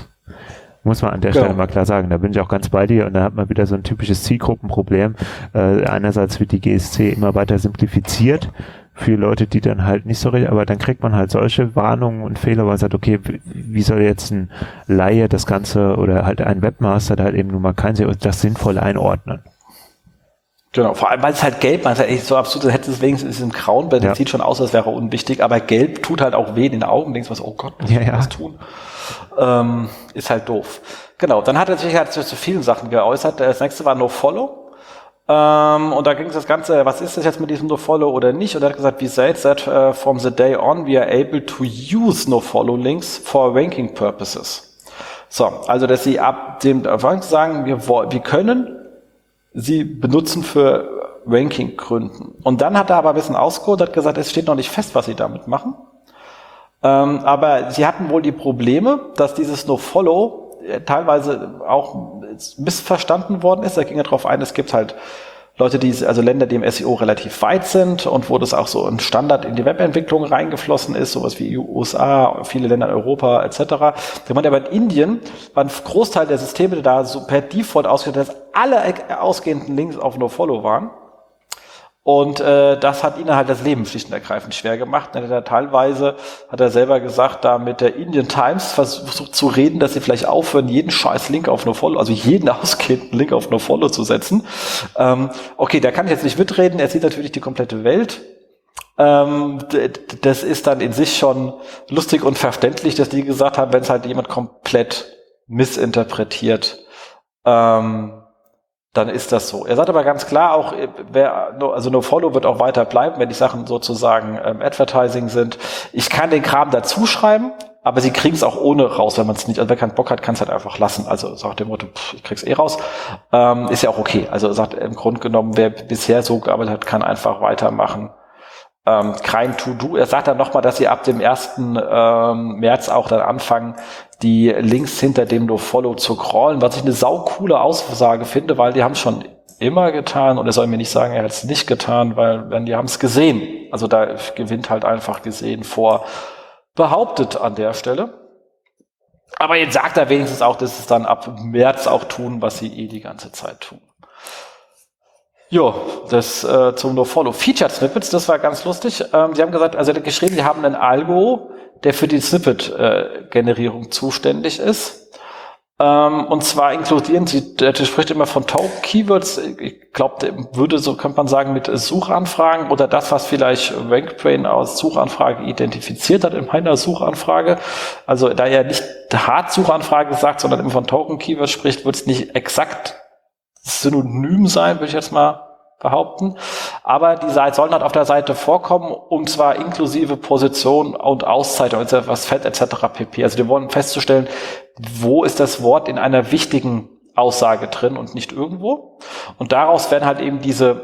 Muss man an der Stelle ja. mal klar sagen, da bin ich auch ganz bei dir, und da hat man wieder so ein typisches Zielgruppenproblem. Äh, einerseits wird die G S C immer weiter simplifiziert für Leute, die dann halt nicht so richtig, aber dann kriegt man halt solche Warnungen und Fehler, wo man sagt, okay, wie soll jetzt ein Laie das Ganze oder halt ein Webmaster, der halt eben nun mal kein das sinnvoll einordnen. Genau, vor allem, weil es halt gelb, man ist halt echt so absurd, das hätte es wenigstens im Grauen, weil das ja. sieht schon aus, als wäre unwichtig, aber gelb tut halt auch weh in den Augen, denkst du was, oh Gott, muss ja, ich ja. was tun? Ähm, ist halt doof. Genau, dann hat er sich halt zu, zu vielen Sachen geäußert. Das nächste war NoFollow. Ähm, und da ging es das Ganze, was ist das jetzt mit diesem NoFollow oder nicht? Und er hat gesagt, we said that uh, from the day on we are able to use NoFollow links for ranking purposes. So, also dass sie ab dem Anfang sagen, wir, wir können sie benutzen für Ranking-Gründen. Und dann hat er aber ein bisschen ausgeholt, hat gesagt, es steht noch nicht fest, was sie damit machen. Ähm, aber sie hatten wohl die Probleme, dass dieses NoFollow teilweise auch missverstanden worden ist. Da ging ja drauf ein, es gibt halt Leute, die, also Länder, die im S E O relativ weit sind und wo das auch so ein Standard in die Webentwicklung reingeflossen ist, sowas wie U S A, viele Länder in Europa et cetera. Da meinte aber in Indien war ein Großteil der Systeme da so per Default ausgestellt, dass alle ausgehenden Links auf NoFollow waren. Und äh, das hat ihnen halt das Leben schlicht und ergreifend schwer gemacht. Dann hat er teilweise, hat er selber gesagt, da mit der Indian Times versucht zu reden, dass sie vielleicht aufhören, jeden scheiß Link auf NoFollow, also jeden ausgehenden Link auf NoFollow zu setzen. Ähm, okay, da kann ich jetzt nicht mitreden, er sieht natürlich die komplette Welt. Ähm, das ist dann in sich schon lustig und verständlich, dass die gesagt haben, wenn es halt jemand komplett missinterpretiert, ähm, dann ist das so. Er sagt aber ganz klar auch, wer, also NoFollow wird auch weiter bleiben, wenn die Sachen sozusagen ähm, Advertising sind. Ich kann den Kram dazu schreiben, aber sie kriegen es auch ohne raus, wenn man es nicht, also wer keinen Bock hat, kann es halt einfach lassen. Also sagt dem Motto, pff, ich krieg's eh raus. Ähm, ist ja auch okay. Also sagt im Grunde genommen, wer bisher so gearbeitet hat, kann einfach weitermachen. Ähm, kein To-Do. Er sagt dann nochmal, dass sie ab dem ersten Ähm, März auch dann anfangen, die Links hinter dem NoFollow zu crawlen, was ich eine saukoole Aussage finde, weil die haben es schon immer getan und er soll mir nicht sagen, er hat es nicht getan, weil wenn die haben es gesehen. Also da gewinnt halt einfach gesehen vor behauptet an der Stelle. Aber jetzt sagt er wenigstens auch, dass es dann ab März auch tun, was sie eh die ganze Zeit tun. Jo, das äh, zum NoFollow. Featured Snippets, das war ganz lustig. Ähm, sie haben gesagt, also geschrieben, sie haben einen Algo, der für die Snippet-Generierung äh, zuständig ist. Ähm, und zwar inkludieren sie, der spricht immer von Token-Keywords. Ich glaube, würde, so könnte man sagen, mit Suchanfragen oder das, was vielleicht RankBrain aus Suchanfrage identifiziert hat in meiner Suchanfrage. Also da er nicht Hard-Suchanfrage sagt, sondern immer von Token-Keywords spricht, wird es nicht exakt synonym sein, würde ich jetzt mal behaupten. Aber die Seite sollen halt auf der Seite vorkommen, und zwar inklusive Position und Auszeichnung, was Fett et cetera pp. Also die wollen festzustellen, wo ist das Wort in einer wichtigen Aussage drin und nicht irgendwo. Und daraus werden halt eben diese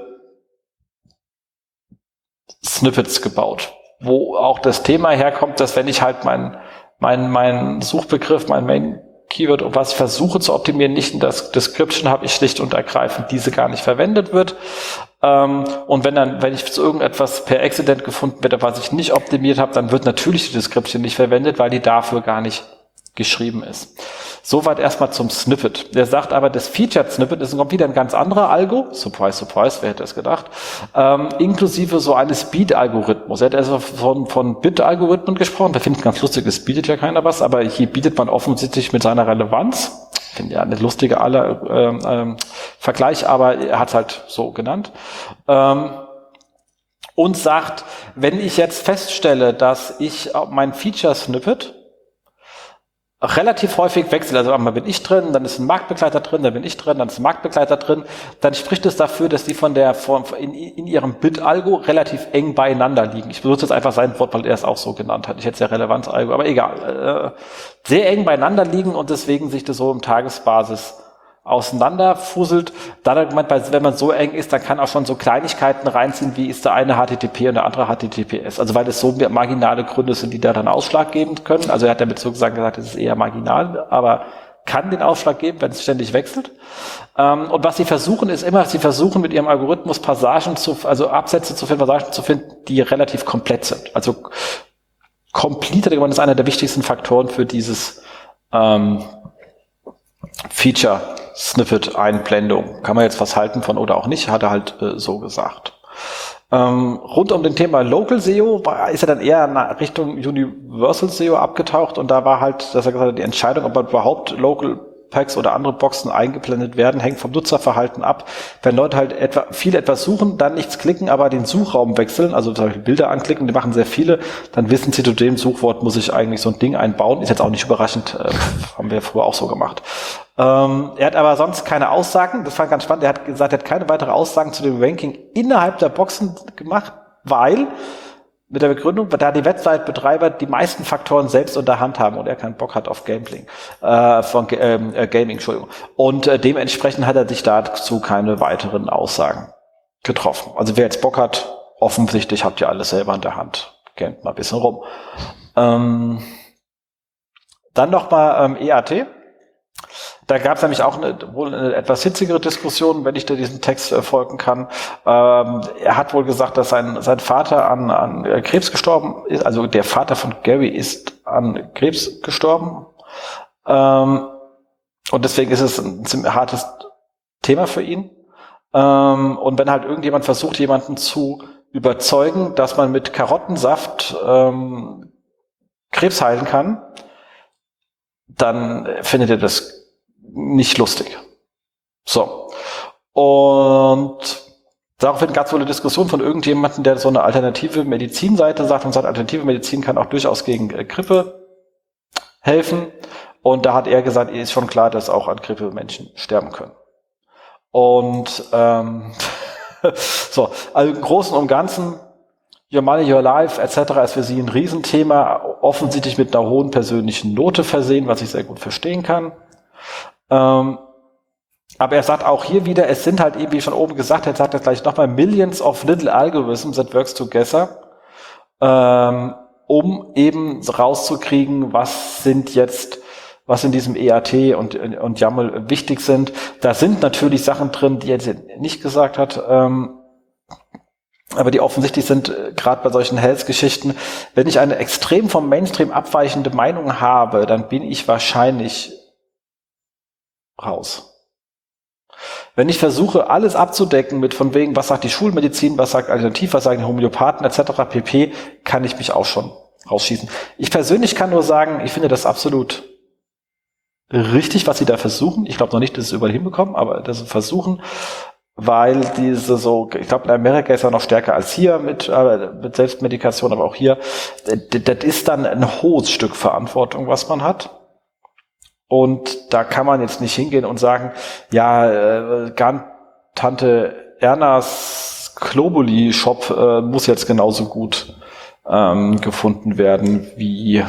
Snippets gebaut, wo auch das Thema herkommt, dass wenn ich halt mein, mein, mein Suchbegriff, mein Main Keyword, und was ich versuche zu optimieren, nicht in das Description habe ich schlicht und ergreifend diese gar nicht verwendet wird. Ähm, und wenn dann, wenn ich zu irgendetwas per Accident gefunden werde, was ich nicht optimiert habe, dann wird natürlich die Description nicht verwendet, weil die dafür gar nicht geschrieben ist. Soweit erstmal zum Snippet. Der sagt aber, das Featured Snippet ist wieder ein ganz anderer Algo. Surprise, surprise, wer hätte es gedacht? Ähm, inklusive so eines Speed-Algorithmus. Er hat also von, von Bit-Algorithmen gesprochen. Da finde ich ganz lustig, es bietet ja keiner was, aber hier bietet man offensichtlich mit seiner Relevanz. Ich finde ja eine lustige aller, ähm, ähm, Vergleich, aber er hat es halt so genannt. Ähm, und sagt, wenn ich jetzt feststelle, dass ich mein Feature-Snippet relativ häufig wechselt, also einmal bin ich drin, dann ist ein Marktbegleiter drin, dann bin ich drin, dann ist ein Marktbegleiter drin, dann spricht es dafür, dass die von der von, in, in ihrem Bit-Algo relativ eng beieinander liegen. Ich benutze jetzt einfach sein Wort, weil er es auch so genannt hat. Ich hätte es ja Relevanz-Algo, aber egal. Äh, sehr eng beieinander liegen und deswegen sich das so im Tagesbasis auseinanderfusselt. Dann hat gemeint, wenn man so eng ist, dann kann auch schon so Kleinigkeiten reinziehen, wie ist der eine H T T P und der andere H T T P S. Also weil es so marginale Gründe sind, die da dann Ausschlag geben können. Also er hat damit sozusagen gesagt, es ist eher marginal, aber kann den Ausschlag geben, wenn es ständig wechselt. Ähm, und was sie versuchen, ist immer, sie versuchen mit ihrem Algorithmus Passagen zu, also Absätze zu finden, Passagen zu finden, die relativ komplett sind. Also Complete ist einer der wichtigsten Faktoren für dieses ähm, Feature-Snippet-Einblendung. Kann man jetzt was halten von oder auch nicht, hat er halt äh, so gesagt. Ähm, rund um den Thema Local S E O war, ist er dann eher in Richtung Universal S E O abgetaucht und da war halt, dass er gesagt hat, die Entscheidung, ob man überhaupt Local Packs oder andere Boxen eingeblendet werden, hängt vom Nutzerverhalten ab. Wenn Leute halt etwa viel etwas suchen, dann nichts klicken, aber den Suchraum wechseln, also zum Beispiel Bilder anklicken, die machen sehr viele, dann wissen sie, zu dem Suchwort muss ich eigentlich so ein Ding einbauen. Ist jetzt auch nicht überraschend, äh, haben wir früher auch so gemacht. Ähm, er hat aber sonst keine Aussagen, das fand ich ganz spannend, er hat gesagt, er hat keine weitere Aussagen zu dem Ranking innerhalb der Boxen gemacht, weil mit der Begründung, da die Website-Betreiber die meisten Faktoren selbst unter Hand haben und er keinen Bock hat auf Gambling, äh, von äh, Gaming, Entschuldigung. Und äh, dementsprechend hat er sich dazu keine weiteren Aussagen getroffen. Also wer jetzt Bock hat, offensichtlich habt ihr alles selber in der Hand. Gamet mal ein bisschen rum. Ähm, dann nochmal ähm, E A T. Da gab es nämlich auch eine, wohl eine etwas hitzigere Diskussion, wenn ich da diesen Text äh, folgen kann. Ähm, er hat wohl gesagt, dass sein, sein Vater an, an äh, Krebs gestorben ist. Also der Vater von Gary ist an Krebs gestorben. Ähm, und deswegen ist es ein ziemlich hartes Thema für ihn. Ähm, und wenn halt irgendjemand versucht, jemanden zu überzeugen, dass man mit Karottensaft ähm, Krebs heilen kann, dann findet er das nicht lustig. So. Und daraufhin gab es wohl eine Diskussion von irgendjemandem, der so eine alternative Medizinseite sagt und sagt, alternative Medizin kann auch durchaus gegen äh, Grippe helfen. Und da hat er gesagt, ist schon klar, dass auch an Grippe Menschen sterben können. Und ähm, so, also im Großen und Ganzen, Your Money, Your Life et cetera ist für sie ein Riesenthema, offensichtlich mit einer hohen persönlichen Note versehen, was ich sehr gut verstehen kann. Ähm, aber er sagt auch hier wieder, es sind halt eben, wie schon oben gesagt, er sagt das gleich nochmal, millions of little algorithms that works together, ähm, um eben rauszukriegen, was sind jetzt, was in diesem E A T und, und YAML wichtig sind. Da sind natürlich Sachen drin, die er jetzt nicht gesagt hat, ähm, aber die offensichtlich sind, äh, gerade bei solchen Health-Geschichten, wenn ich eine extrem vom Mainstream abweichende Meinung habe, dann bin ich wahrscheinlich raus. Wenn ich versuche, alles abzudecken mit von wegen, was sagt die Schulmedizin, was sagt Alternativ, was sagen die Homöopathen et cetera pp., kann ich mich auch schon rausschießen. Ich persönlich kann nur sagen, ich finde das absolut richtig, was sie da versuchen. Ich glaube noch nicht, dass sie es überall hinbekommen, aber das sie versuchen, weil diese so, ich glaube in Amerika ist er noch stärker als hier mit, äh, mit Selbstmedikation, aber auch hier, das, das ist dann ein hohes Stück Verantwortung, was man hat. Und da kann man jetzt nicht hingehen und sagen, ja, äh, gar Tante Ernas Globuli-Shop äh, muss jetzt genauso gut ähm, gefunden werden wie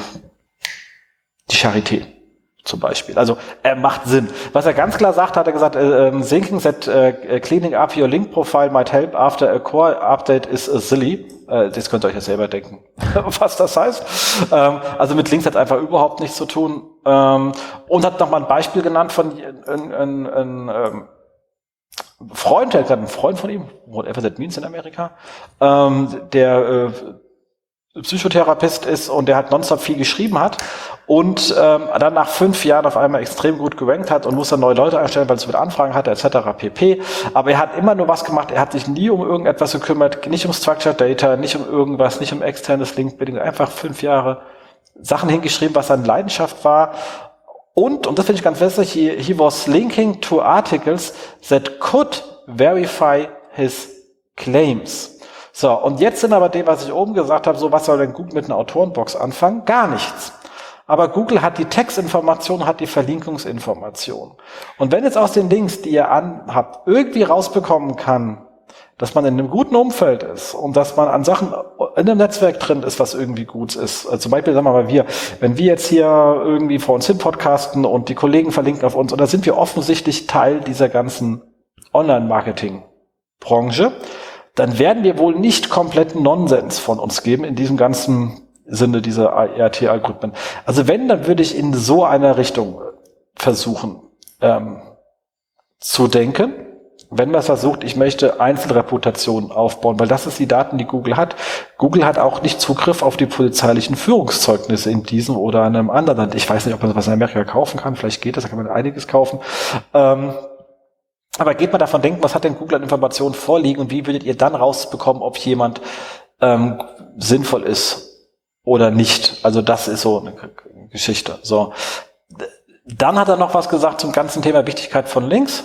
die Charité zum Beispiel. Also er macht Sinn. Was er ganz klar sagt, hat er gesagt, äh, thinking that uh, cleaning up your link profile might help after a core update is uh, silly. Äh, das könnt ihr euch ja selber denken, was das heißt. Ähm, also mit Links hat es einfach überhaupt nichts zu tun. Ähm, und hat nochmal ein Beispiel genannt von ein, ein, ein, ein Freund, der hat gerade einen Freund von ihm, whatever that means in Amerika, ähm, der äh, Psychotherapeut ist und der hat nonstop viel geschrieben hat und ähm, dann nach fünf Jahren auf einmal extrem gut gerankt hat und muss dann neue Leute einstellen, weil es mit Anfragen hatte, et cetera pp. Aber er hat immer nur was gemacht, er hat sich nie um irgendetwas gekümmert, nicht um Structured Data, nicht um irgendwas, nicht um externes Link-Building, einfach fünf Jahre Sachen hingeschrieben, was seine Leidenschaft war. Und, und das finde ich ganz wichtig, he, he was linking to articles that could verify his claims. So, und jetzt sind aber dem, was ich oben gesagt habe, so, was soll denn Google mit einer Autorenbox anfangen? Gar nichts. Aber Google hat die Textinformation, hat die Verlinkungsinformation. Und wenn jetzt aus den Links, die ihr anhabt, irgendwie rausbekommen kann, dass man in einem guten Umfeld ist und dass man an Sachen in einem Netzwerk drin ist, was irgendwie gut ist. Also zum Beispiel, sagen wir mal, wir, wenn wir jetzt hier irgendwie vor uns hin podcasten und die Kollegen verlinken auf uns, und da sind wir offensichtlich Teil dieser ganzen Online-Marketing-Branche, dann werden wir wohl nicht kompletten Nonsens von uns geben in diesem ganzen Sinne dieser E A T-Algorithmen. Also wenn, dann würde ich in so einer Richtung versuchen ähm, zu denken, wenn man versucht, ich möchte Einzelreputationen aufbauen, weil das ist die Daten, die Google hat. Google hat auch nicht Zugriff auf die polizeilichen Führungszeugnisse in diesem oder einem anderen Land. Ich weiß nicht, ob man was in Amerika kaufen kann, vielleicht geht das, da kann man einiges kaufen. Ähm, Aber geht mal davon denken, was hat denn Google an Informationen vorliegen und wie würdet ihr dann rausbekommen, ob jemand ähm, sinnvoll ist oder nicht? Also das ist so eine Geschichte. So, Dann hat er noch was gesagt zum ganzen Thema Wichtigkeit von Links.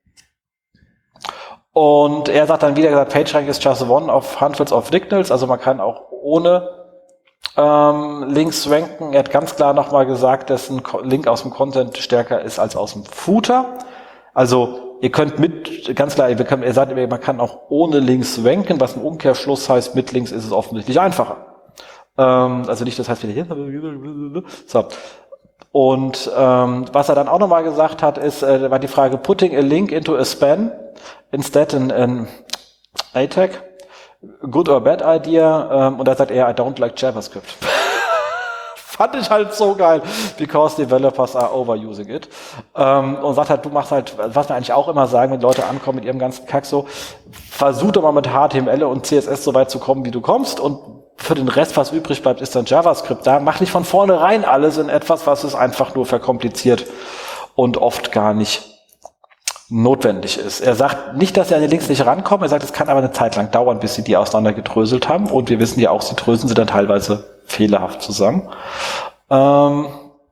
Und er sagt dann wieder gesagt, PageRank is just one of hundreds of signals, also man kann auch ohne ähm, Links ranken. Er hat ganz klar nochmal gesagt, dass ein Link aus dem Content stärker ist als aus dem Footer. Also ihr könnt mit, ganz klar, er sagt, man kann auch ohne Links ranken, was im Umkehrschluss heißt, mit Links ist es offensichtlich einfacher. Ähm, also nicht, das heißt wieder hier. So. Und ähm, was er dann auch nochmal gesagt hat, ist, äh, war die Frage, putting a link into a span instead in an A Tag, good or bad idea? Ähm, und da sagt er, I don't like JavaScript. Fand ich halt so geil, because developers are overusing it. Ähm, und sagt halt, du machst halt, was wir eigentlich auch immer sagen, wenn Leute ankommen mit ihrem ganzen Kack so, versuch doch mal mit H T M L und C S S so weit zu kommen, wie du kommst, und für den Rest, was übrig bleibt, ist dann JavaScript da. Mach nicht von vornherein alles in etwas, was es einfach nur verkompliziert und oft gar nicht notwendig ist. Er sagt nicht, dass sie an die Links nicht rankommen, er sagt, es kann aber eine Zeit lang dauern, bis sie die auseinander gedröselt haben, und wir wissen ja auch, sie dröseln sie dann teilweise fehlerhaft zusammen. Ähm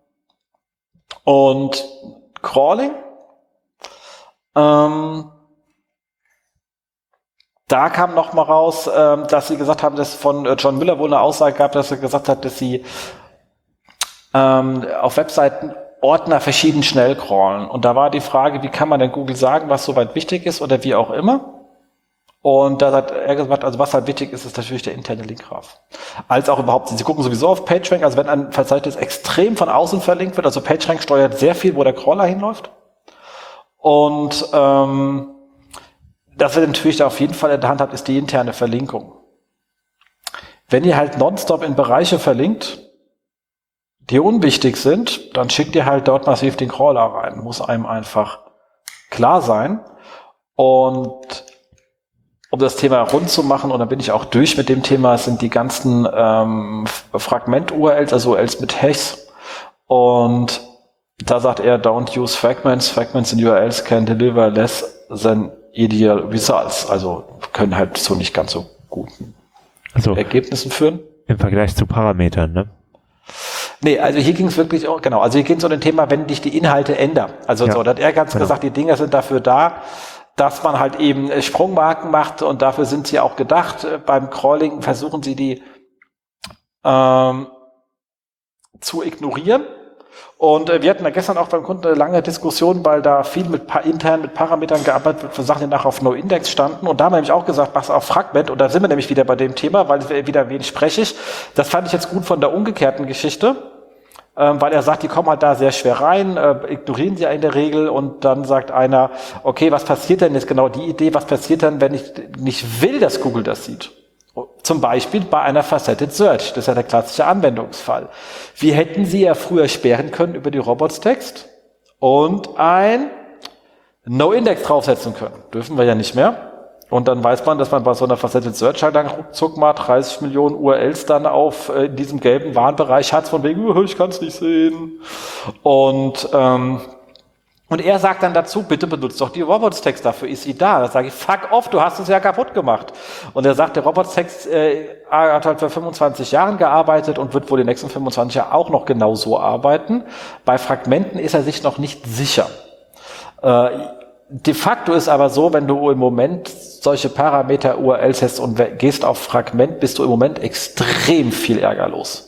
und Crawling, ähm da kam noch mal raus, ähm, dass sie gesagt haben, dass von äh, John Müller wohl eine Aussage gab, dass er gesagt hat, dass sie ähm, auf Webseiten Ordner verschieden schnell crawlen. Und da war die Frage, wie kann man denn Google sagen, was soweit wichtig ist oder wie auch immer? Und da hat er gesagt, also was halt wichtig ist, ist natürlich der interne Linkgraph. Als auch überhaupt, sie gucken sowieso auf PageRank, also wenn ein Verzeichnis extrem von außen verlinkt wird, also PageRank steuert sehr viel, wo der Crawler hinläuft. Und ähm, das wir natürlich da auf jeden Fall in der Hand habt, ist die interne Verlinkung. Wenn ihr halt nonstop in Bereiche verlinkt, die unwichtig sind, dann schickt ihr halt dort massiv den Crawler rein. Muss einem einfach klar sein. Und um das Thema rund zu machen, und dann bin ich auch durch mit dem Thema, sind die ganzen ähm, Fragment-U R Ls, also U R Ls mit Hashs. Und da sagt er, don't use fragments. Fragments in U R Ls can deliver less than ideal results. Also können halt so nicht ganz so guten also Ergebnissen führen. Im Vergleich zu Parametern, ne? Nee, also hier ging es wirklich, auch, genau, also hier ging es um ein Thema, wenn dich die Inhalte ändern. Also ja, so, da hat er ganz genau gesagt, die Dinger sind dafür da, dass man halt eben Sprungmarken macht, und dafür sind sie auch gedacht. Beim Crawling versuchen sie die ähm, zu ignorieren. Und äh, wir hatten da gestern auch beim Kunden eine lange Diskussion, weil da viel mit pa- intern mit Parametern gearbeitet wird für Sachen, die nachher auf No-Index standen. Und da haben wir nämlich auch gesagt, mach's auf Fragment. Und da sind wir nämlich wieder bei dem Thema, weil es wieder wenig sprechig. Das fand ich jetzt gut von der umgekehrten Geschichte, ähm, weil er sagt, die kommen halt da sehr schwer rein, äh, ignorieren sie in der Regel. Und dann sagt einer, okay, was passiert denn jetzt genau die Idee? Was passiert dann, wenn ich nicht will, dass Google das sieht? Zum Beispiel bei einer Faceted Search. Das ist ja der klassische Anwendungsfall. Wie hätten Sie ja früher sperren können über die Robots-Text und ein No-Index draufsetzen können? Dürfen wir ja nicht mehr. Und dann weiß man, dass man bei so einer Faceted Search halt dann ruckzuck mal dreißig Millionen U R Ls dann auf äh, in diesem gelben Warnbereich hat, von wegen, oh, ich kann es nicht sehen. Und ähm, Und er sagt dann dazu, bitte benutzt doch die Robots-Text, dafür ist sie da. Da sage ich, fuck off, du hast es ja kaputt gemacht. Und er sagt, der Robots-Text äh, hat halt vor fünfundzwanzig Jahren gearbeitet und wird wohl die nächsten fünfundzwanzig Jahre auch noch genau so arbeiten. Bei Fragmenten ist er sich noch nicht sicher. Äh, de facto ist aber so, wenn du im Moment solche Parameter-U R Ls hast und gehst auf Fragment, bist du im Moment extrem viel Ärger los.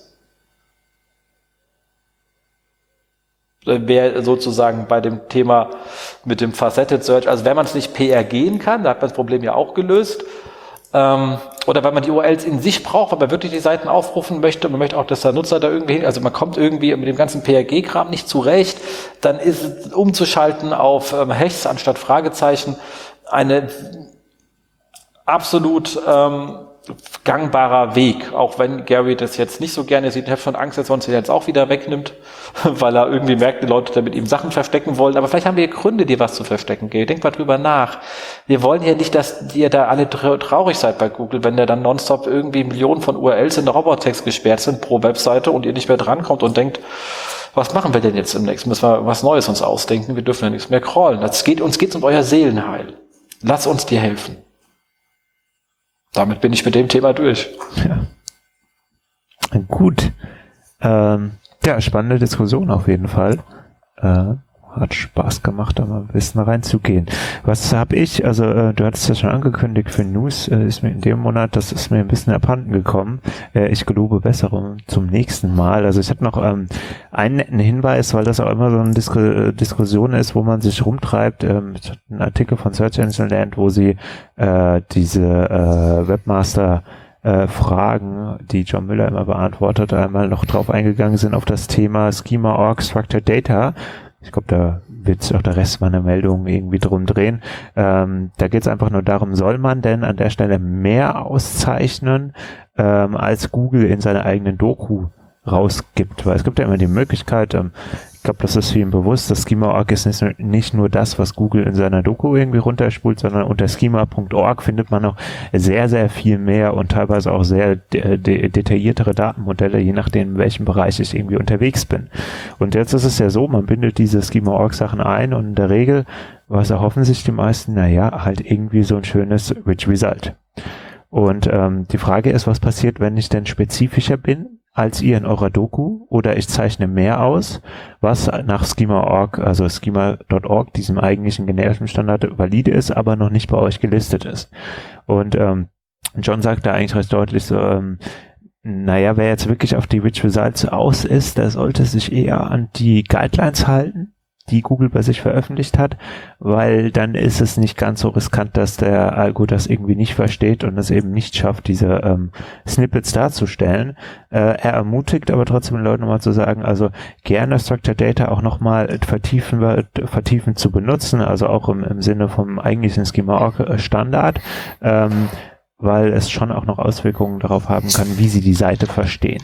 Wäre sozusagen bei dem Thema mit dem Faceted Search, also wenn man es nicht P R gehen kann, da hat man das Problem ja auch gelöst, ähm, oder wenn man die U R Ls in sich braucht, weil man wirklich die Seiten aufrufen möchte, man möchte auch, dass der Nutzer da irgendwie hin, also man kommt irgendwie mit dem ganzen P R G-Kram nicht zurecht, dann ist es umzuschalten auf ähm, Hashs anstatt Fragezeichen eine absolut ähm, gangbarer Weg, auch wenn Gary das jetzt nicht so gerne sieht. Ich habe schon Angst, dass er uns den jetzt auch wieder wegnimmt, weil er irgendwie merkt, die Leute da mit ihm Sachen verstecken wollen. Aber vielleicht haben wir Gründe, dir was zu verstecken. Gary, denk mal drüber nach. Wir wollen ja nicht, dass ihr da alle traurig seid bei Google, wenn da dann nonstop irgendwie Millionen von U R Ls in der Robotext gesperrt sind pro Webseite und ihr nicht mehr drankommt und denkt, was machen wir denn jetzt im nächsten? Müssen wir was Neues uns ausdenken? Wir dürfen ja nichts mehr crawlen. Das geht, uns geht's um euer Seelenheil. Lass uns dir helfen. Damit bin ich mit dem Thema durch. Ja. Gut. Ähm, ja, spannende Diskussion auf jeden Fall. Äh, hat Spaß gemacht, da mal ein bisschen reinzugehen. Was habe ich, also äh, du hattest ja schon angekündigt für News, äh, ist mir in dem Monat, das ist mir ein bisschen abhanden gekommen. Äh, ich gelobe Besserung zum nächsten Mal. Also ich habe noch ähm, einen netten Hinweis, weil das auch immer so eine Disku äh, Diskussion ist, wo man sich rumtreibt. Ähm, ich hatte einen Artikel von Search Engine Land, wo sie äh, diese äh, Webmaster Äh, Fragen, die John Müller immer beantwortet, einmal noch drauf eingegangen sind auf das Thema Schema Punkt org Structured Data. Ich glaube, da wird sich auch der Rest meiner Meldungen irgendwie drum drehen. Ähm, da geht es einfach nur darum, soll man denn an der Stelle mehr auszeichnen, ähm, als Google in seiner eigenen Doku rausgibt? Weil es gibt ja immer die Möglichkeit, ähm, ich glaube, das ist vielen bewusst, das Schema Punkt org ist nicht, nicht nur das, was Google in seiner Doku irgendwie runterspult, sondern unter Schema Punkt org findet man noch sehr, sehr viel mehr und teilweise auch sehr de de detailliertere Datenmodelle, je nachdem, in welchem Bereich ich irgendwie unterwegs bin. Und jetzt ist es ja so, man bindet diese Schema Punkt org Sachen ein und in der Regel, was erhoffen sich die meisten, naja, halt irgendwie so ein schönes Rich Result. Und ähm, die Frage ist, was passiert, wenn ich denn spezifischer bin als ihr in eurer Doku oder ich zeichne mehr aus, was nach Schema Punkt org, also Schema Punkt org, diesem eigentlichen generischen Standard valide ist, aber noch nicht bei euch gelistet ist. Und ähm, John sagt da eigentlich recht deutlich so, ähm, naja, wer jetzt wirklich auf die Rich Results aus ist, der sollte sich eher an die Guidelines halten, die Google bei sich veröffentlicht hat, weil dann ist es nicht ganz so riskant, dass der Algo das irgendwie nicht versteht und es eben nicht schafft, diese ähm, Snippets darzustellen. Äh, er ermutigt aber trotzdem den Leuten nochmal zu sagen, also gerne Structured Data auch nochmal vertiefen, vertiefen zu benutzen, also auch im, im Sinne vom eigentlichen Schema Punkt org Standard, ähm, weil es schon auch noch Auswirkungen darauf haben kann, wie sie die Seite verstehen.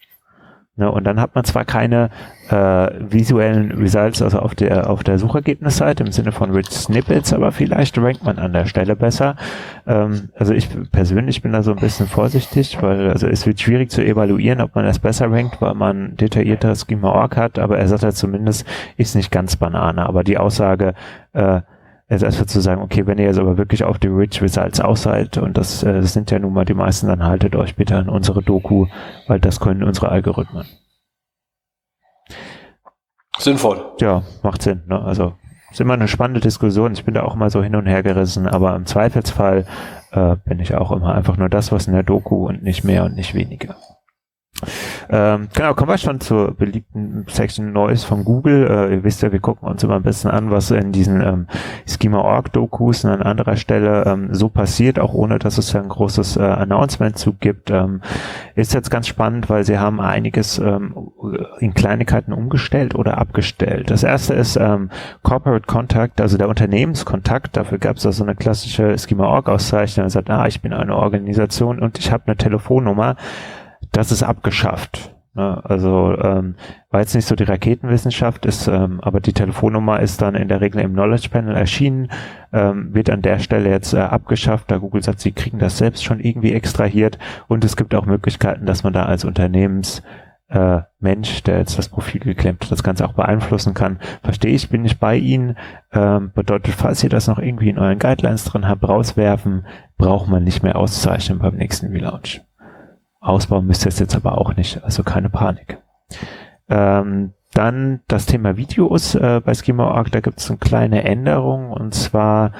Ne, und dann hat man zwar keine äh, visuellen Results, also auf der auf der Suchergebnisseite im Sinne von Rich Snippets, aber vielleicht rankt man an der Stelle besser. Ähm, also ich persönlich bin da so ein bisschen vorsichtig, weil also es wird schwierig zu evaluieren, ob man das besser rankt, weil man detaillierter Schema Punkt org hat, aber er sagt ja zumindest, ist nicht ganz Banane. Aber die Aussage, äh, also erstmal zu sagen, okay, wenn ihr jetzt aber wirklich auf die Rich Results aus seid, und das, äh, das sind ja nun mal die meisten, dann haltet euch bitte an unsere Doku, weil das können unsere Algorithmen. Sinnvoll. Ja, macht Sinn. Ne? Also ist immer eine spannende Diskussion. Ich bin da auch mal so hin und her gerissen, aber im Zweifelsfall äh, bin ich auch immer einfach nur das, was in der Doku und nicht mehr und nicht weniger. Ähm, genau, kommen wir schon zur beliebten Section Neues von Google. Äh, ihr wisst ja, wir gucken uns immer ein bisschen an, was in diesen ähm, Schema Punkt org Dokus an anderer Stelle ähm, so passiert, auch ohne, dass es ja ein großes äh, Announcement zu gibt. Ähm, ist jetzt ganz spannend, weil sie haben einiges ähm, in Kleinigkeiten umgestellt oder abgestellt. Das erste ist ähm, Corporate Contact, also der Unternehmenskontakt. Dafür gab es also eine klassische Schema Punkt org Auszeichnung. Er sagt, ah, ich bin eine Organisation und ich habe eine Telefonnummer. Das ist abgeschafft. Ne? Also ähm, war jetzt nicht so die Raketenwissenschaft, ist, ähm, aber die Telefonnummer ist dann in der Regel im Knowledge Panel erschienen, ähm, wird an der Stelle jetzt äh, abgeschafft, da Google sagt, sie kriegen das selbst schon irgendwie extrahiert und es gibt auch Möglichkeiten, dass man da als Unternehmens äh, Mensch, der jetzt das Profil geklemmt hat, das Ganze auch beeinflussen kann. Verstehe ich, bin ich bei Ihnen. Ähm, bedeutet, falls ihr das noch irgendwie in euren Guidelines drin habt, rauswerfen, braucht man nicht mehr auszeichnen beim nächsten Relaunch. Ausbauen müsst ihr es jetzt aber auch nicht, also keine Panik. Ähm, dann das Thema Videos äh, bei Schema Punkt org, da gibt es eine kleine Änderung und zwar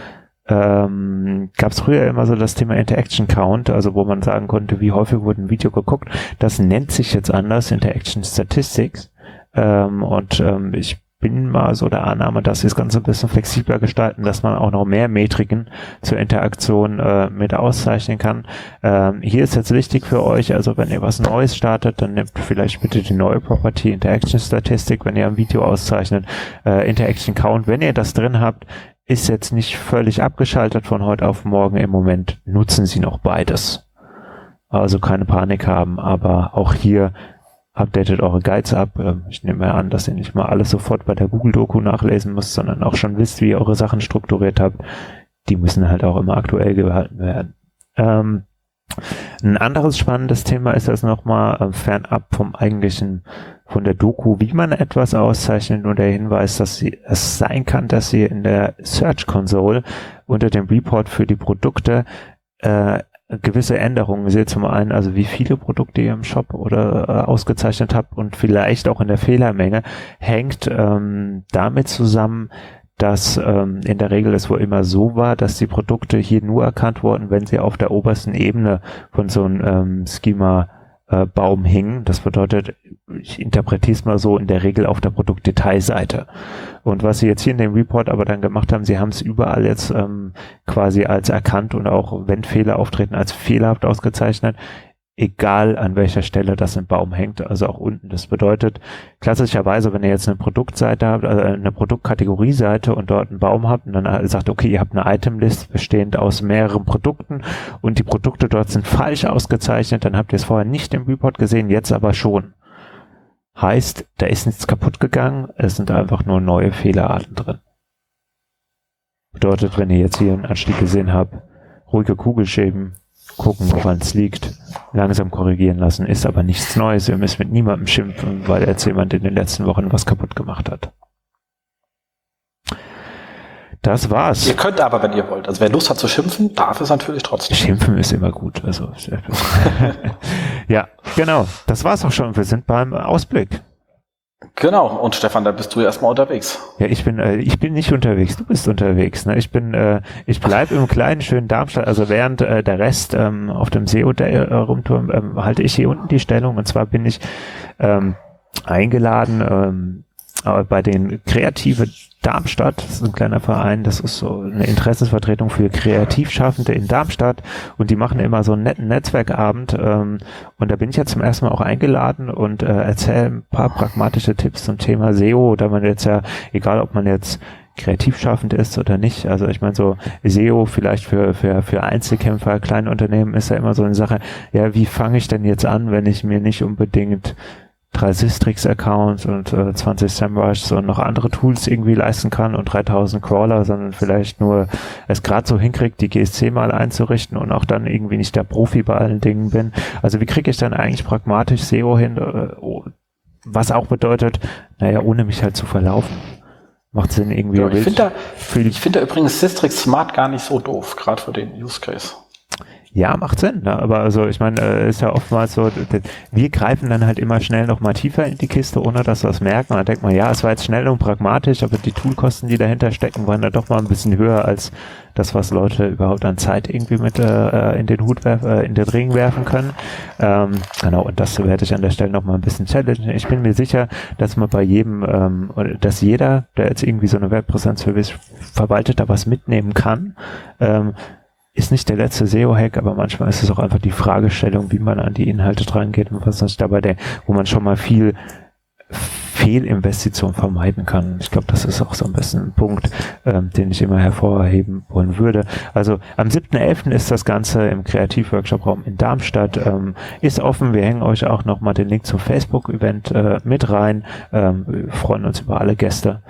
ähm, gab es früher immer so das Thema Interaction Count, also wo man sagen konnte, wie häufig wurde ein Video geguckt. Das nennt sich jetzt anders, Interaction Statistics ähm, und ähm, ich bin mal so der Annahme, dass sie das Ganze ein bisschen flexibler gestalten, dass man auch noch mehr Metriken zur Interaktion äh, mit auszeichnen kann. Ähm, hier ist jetzt wichtig für euch, also wenn ihr was Neues startet, dann nehmt vielleicht bitte die neue Property Interaction Statistik, wenn ihr ein Video auszeichnet, äh, Interaction Count, wenn ihr das drin habt, ist jetzt nicht völlig abgeschaltet von heute auf morgen. Im Moment nutzen sie noch beides. Also keine Panik haben, aber auch hier updatet eure Guides ab. Ich nehme mal an, dass ihr nicht mal alles sofort bei der Google-Doku nachlesen müsst, sondern auch schon wisst, wie ihr eure Sachen strukturiert habt. Die müssen halt auch immer aktuell gehalten werden. Ähm, ein anderes spannendes Thema ist das nochmal äh, fernab vom eigentlichen, von der Doku, wie man etwas auszeichnet, nur der Hinweis, dass sie, es sein kann, dass ihr in der Search Console unter dem Report für die Produkte äh, gewisse Änderungen. Ihr seht zum einen, also wie viele Produkte ihr im Shop oder äh, ausgezeichnet habt und vielleicht auch in der Fehlermenge, hängt ähm, damit zusammen, dass ähm, in der Regel es wohl immer so war, dass die Produkte hier nur erkannt wurden, wenn sie auf der obersten Ebene von so einem ähm, Schema-Baum äh, hingen. Das bedeutet, ich interpretiere es mal so, in der Regel auf der Produktdetailseite. Und was sie jetzt hier in dem Report aber dann gemacht haben, sie haben es überall jetzt ähm, quasi als erkannt und auch, wenn Fehler auftreten, als fehlerhaft ausgezeichnet, egal an welcher Stelle das im Baum hängt, also auch unten. Das bedeutet, klassischerweise, wenn ihr jetzt eine Produktseite habt, also eine Produktkategorieseite und dort einen Baum habt und dann sagt, okay, ihr habt eine Itemlist bestehend aus mehreren Produkten und die Produkte dort sind falsch ausgezeichnet, dann habt ihr es vorher nicht im Report gesehen, jetzt aber schon. Heißt, da ist nichts kaputt gegangen, es sind einfach nur neue Fehlerarten drin. Bedeutet, wenn ihr jetzt hier einen Anstieg gesehen habt, ruhige Kugelschäben, gucken, woran es liegt, langsam korrigieren lassen, ist aber nichts Neues. Ihr müsst mit niemandem schimpfen, weil jetzt jemand in den letzten Wochen was kaputt gemacht hat. Das war's. Ihr könnt aber, wenn ihr wollt. Also wer Lust hat zu schimpfen, darf es natürlich trotzdem. Schimpfen ist immer gut. Also ja, genau. Das war's auch schon. Wir sind beim Ausblick. Genau. Und Stefan, da bist du erstmal unterwegs. Ja, ich bin äh, ich bin nicht unterwegs. Du bist unterwegs. Ne? Ich bin äh, ich bleibe im kleinen schönen Darmstadt. Also während äh, der Rest ähm, auf dem S E O-Day äh, rumturm, ähm, halte ich hier unten die Stellung. Und zwar bin ich ähm, eingeladen ähm, bei den Kreative Darmstadt, das ist ein kleiner Verein, das ist so eine Interessensvertretung für Kreativschaffende in Darmstadt und die machen immer so einen netten Netzwerkabend ähm, und da bin ich jetzt zum ersten Mal auch eingeladen und äh, erzähle ein paar pragmatische Tipps zum Thema S E O, da man jetzt ja, egal ob man jetzt kreativschaffend ist oder nicht, also ich meine so S E O vielleicht für für für Einzelkämpfer, kleine Unternehmen ist ja immer so eine Sache, ja wie fange ich denn jetzt an, wenn ich mir nicht unbedingt drei Systrix-Accounts und äh, zwanzig SEMrushs und noch andere Tools irgendwie leisten kann und dreitausend Crawler, sondern vielleicht nur es gerade so hinkriegt, die G S C mal einzurichten und auch dann irgendwie nicht der Profi bei allen Dingen bin. Also wie kriege ich dann eigentlich pragmatisch S E O hin, äh, was auch bedeutet, naja, ohne mich halt zu verlaufen. Macht Sinn irgendwie. Ja, ich finde da, ich finde da übrigens Systrix Smart gar nicht so doof, gerade für den Use Case. Ja, macht Sinn, ne? Aber also ich meine, äh, ist ja oftmals so, wir greifen dann halt immer schnell noch mal tiefer in die Kiste, ohne dass wir es merken. Und dann denkt man, ja, es war jetzt schnell und pragmatisch, aber die Toolkosten, die dahinter stecken, waren dann doch mal ein bisschen höher als das, was Leute überhaupt an Zeit irgendwie mit äh, in den Hut werfen, äh, in den Ring werfen können. Ähm, genau, und das werde ich an der Stelle noch mal ein bisschen challengen. Ich bin mir sicher, dass man bei jedem, ähm, dass jeder, der jetzt irgendwie so eine Webpräsenz verwaltet, da was mitnehmen kann. Ähm, Ist nicht der letzte S E O-Hack, aber manchmal ist es auch einfach die Fragestellung, wie man an die Inhalte dran geht und was ist dabei der, wo man schon mal viel Fehlinvestition vermeiden kann. Ich glaube, das ist auch so ein bisschen ein Punkt, ähm, den ich immer hervorheben wollen würde. Also am siebten elften ist das Ganze im Kreativworkshop-Raum in Darmstadt. Ähm, ist offen. Wir hängen euch auch nochmal den Link zum Facebook-Event äh, mit rein. Ähm, wir freuen uns über alle Gäste.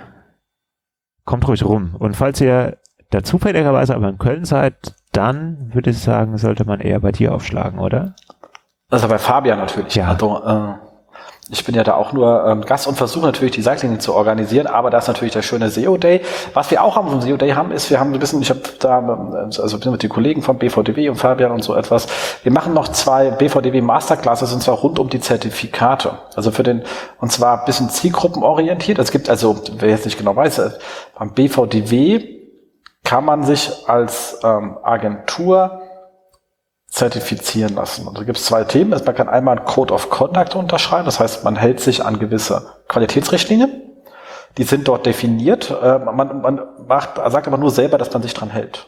Kommt ruhig rum. Und falls ihr da zufälligerweise aber in Köln seid, dann würde ich sagen, sollte man eher bei dir aufschlagen, oder? Also bei Fabian natürlich. Ja. Also, äh, ich bin ja da auch nur ähm, Gast und versuche natürlich die Cycling zu organisieren, aber das ist natürlich der schöne S E O-Day. Was wir auch am S E O-Day haben, ist, wir haben ein bisschen, ich habe da, also mit den Kollegen von B V D W und Fabian und so etwas, wir machen noch zwei B V D W Masterclasses und zwar rund um die Zertifikate. Also für den, und zwar ein bisschen zielgruppenorientiert. Es gibt also, wer jetzt nicht genau weiß, beim B V D W kann man sich als ähm, Agentur zertifizieren lassen. Und da gibt es zwei Themen. Man kann einmal einen Code of Conduct unterschreiben, das heißt, man hält sich an gewisse Qualitätsrichtlinien. Die sind dort definiert. Äh, man man macht, sagt aber nur selber, dass man sich dran hält.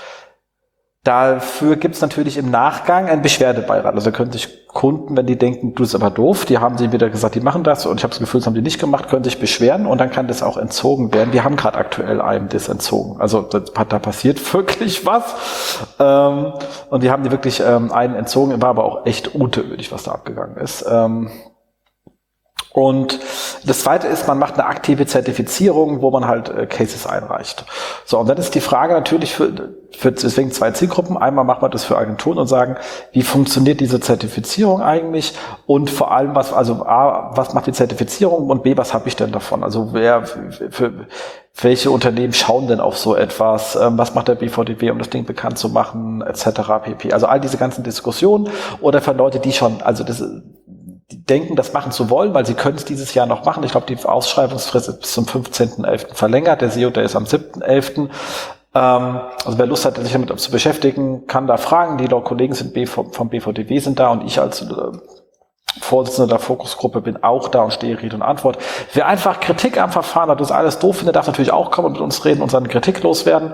Dafür gibt es natürlich im Nachgang einen Beschwerdebeirat. Also können sich Kunden, wenn die denken, du bist aber doof, die haben sie wieder gesagt, die machen das und ich habe das Gefühl, das haben die nicht gemacht, können sich beschweren und dann kann das auch entzogen werden. Wir haben gerade aktuell einem das entzogen. Also da passiert wirklich was. Ähm, und wir haben die wirklich ähm, einen entzogen, war aber auch echt unnötig, was da abgegangen ist. Ähm, Und das zweite ist, man macht eine aktive Zertifizierung, wo man halt äh, Cases einreicht. So, und dann ist die Frage natürlich für, für deswegen zwei Zielgruppen. Einmal macht man das für Agenturen und sagen, wie funktioniert diese Zertifizierung eigentlich? Und vor allem, was, also A, was macht die Zertifizierung und B, was habe ich denn davon? Also wer, für, für welche Unternehmen schauen denn auf so etwas? Ähm, was macht der B V D W, um das Ding bekannt zu machen, et cetera pp. Also all diese ganzen Diskussionen oder für Leute, die schon, also das die denken, das machen zu wollen, weil sie können es dieses Jahr noch machen. Ich glaube, die Ausschreibungsfrist ist bis zum fünfzehnten elften verlängert. Der S E O, der ist am siebten elften Ähm, also wer Lust hat, sich damit zu beschäftigen, kann da fragen. Die Kollegen sind B V, vom B V D W sind da und ich als äh, Vorsitzender der Fokusgruppe bin auch da und stehe Rede und Antwort. Wer einfach Kritik am Verfahren hat, das alles doof findet, darf natürlich auch kommen und mit uns reden und seine Kritik loswerden.